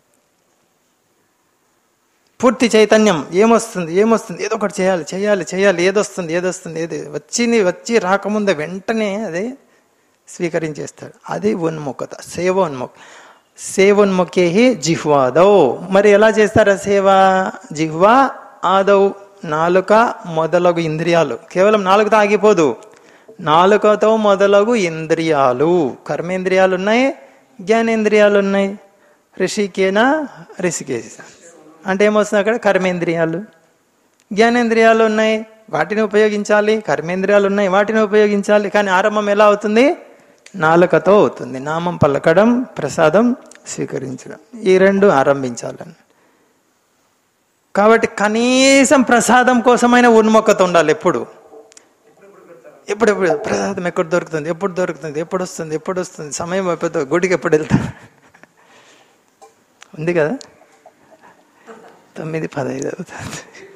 పూర్తి చైతన్యం. ఏమొస్తుంది ఏమొస్తుంది ఏదో ఒకటి చేయాలి చేయాలి చేయాలి ఏదొస్తుంది ఏదొస్తుంది ఏది వచ్చింది వచ్చి రాకముందే వెంటనే అదే స్వీకరించేస్తాడు. అది ఉన్ముఖత, సేవోన్ముఖ. సేవోన్ముఖే జిహ్వాదౌ. మరి ఎలా చేస్తారా సేవ? జిహ్వా ఆదౌ నాలుక మొదలగు ఇంద్రియాలు. కేవలం నాలుకతో ఆగిపోదు. నాలుకతో మొదలగు ఇంద్రియాలు, కర్మేంద్రియాలు ఉన్నాయి, జ్ఞానేంద్రియాలు ఉన్నాయి. ఋషికేనా ఋషికేశ అంటే ఏమొస్తుంది అక్కడ? కర్మేంద్రియాలు జ్ఞానేంద్రియాలు ఉన్నాయి, వాటిని ఉపయోగించాలి. కర్మేంద్రియాలు ఉన్నాయి, వాటిని ఉపయోగించాలి. కానీ ఆరంభం ఎలా అవుతుంది? నాలుకతో అవుతుంది. నామం పలకడం, ప్రసాదం స్వీకరించడం, ఈ రెండు ఆరంభించాలని. కాబట్టి కనీసం ప్రసాదం కోసమైన ఉన్ముఖత ఉండాలి. ఎప్పుడు ఎప్పుడెప్పుడు ప్రసాదం ఎక్కడ దొరుకుతుంది, ఎప్పుడు దొరుకుతుంది, ఎప్పుడు వస్తుంది, ఎప్పుడు వస్తుంది, సమయం అయిపోతుంది, గుడికి ఎప్పుడు వెళ్తా ఉంది కదా. తొమ్మిది పదహైదు అవుతుంది.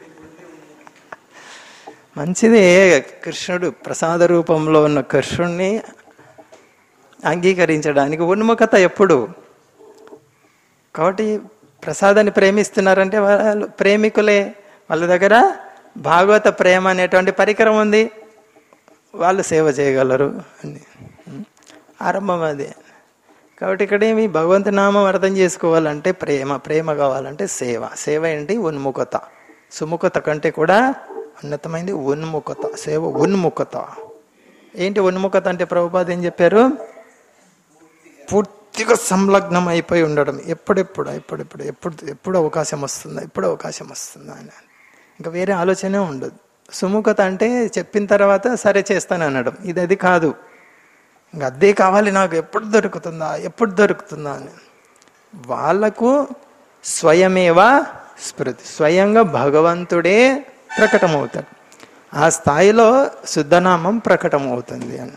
మంచిదే. కృష్ణుడు ప్రసాద రూపంలో ఉన్న కృష్ణుడిని అంగీకరించడానికి ఉన్ముఖత ఎప్పుడు. కాబట్టి ప్రసాదాన్ని ప్రేమిస్తున్నారంటే వాళ్ళు ప్రేమికులే. వాళ్ళ దగ్గర భాగవత ప్రేమ అనేటువంటి పరికరం ఉంది, వాళ్ళు సేవ చేయగలరు అని ఆరంభం అది. కాబట్టి ఇక్కడ ఏమి భగవంతు నామం అర్థం చేసుకోవాలంటే ప్రేమ, ప్రేమ కావాలంటే సేవ. సేవ ఏంటి? ఉన్ముఖత. సుముఖత కంటే కూడా ఉన్నతమైంది ఉన్ముఖత. సేవ ఉన్ముఖత. ఏంటి ఉన్ముఖత అంటే? ప్రభుపాద ఏం చెప్పారు? పూర్తిగా సంలగ్నం అయిపోయి ఉండడం. ఎప్పుడెప్పుడు ఎప్పుడెప్పుడు ఎప్పుడు ఎప్పుడు అవకాశం వస్తుందా ఎప్పుడు అవకాశం వస్తుందా అని. ఇంకా వేరే ఆలోచనే ఉండదు. సుముఖత అంటే చెప్పిన తర్వాత సరే చేస్తాను అనడం. ఇది అది కాదు. ఇంకా అదే కావాలి నాకు, ఎప్పుడు దొరుకుతుందా ఎప్పుడు దొరుకుతుందా అని. వాళ్ళకు స్వయమేవా స్మృతి, స్వయంగా భగవంతుడే ప్రకటమవుతాడు. ఆ స్థాయిలో శుద్ధనామం ప్రకటమవుతుంది అని.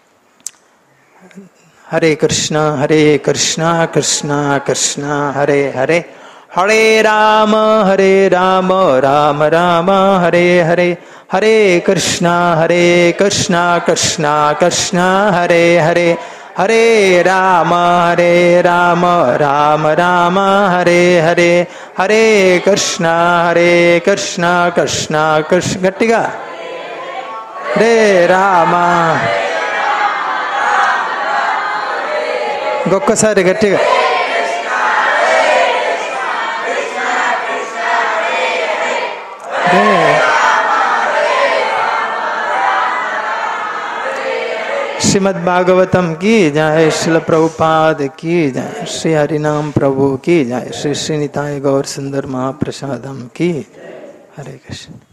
హరే కృష్ణ హరే కృష్ణ కృష్ణ కృష్ణ హరే హరే, హరే రామ హరే రామ రామ రామ హరే హరే, హరే కృష్ణ హరే కృష్ణ కృష్ణ కృష్ణ హరే హరే, హరే రామ హరే రామ రామ రామ హరే హరే, హరే కృష్ణ హరే కృష్ణ కృష్ణ కృష్ణ గట్టిగా హరే రామ. ఇంకొక్కసారి గట్టిగా श्रीमद् भागवतम की जय, श्रील प्रभुपाद की जय, श्री हरिनाम प्रभु की जय, श्री श्री निताय गौर सुंदर महाप्रसादम की। हरे कृष्ण।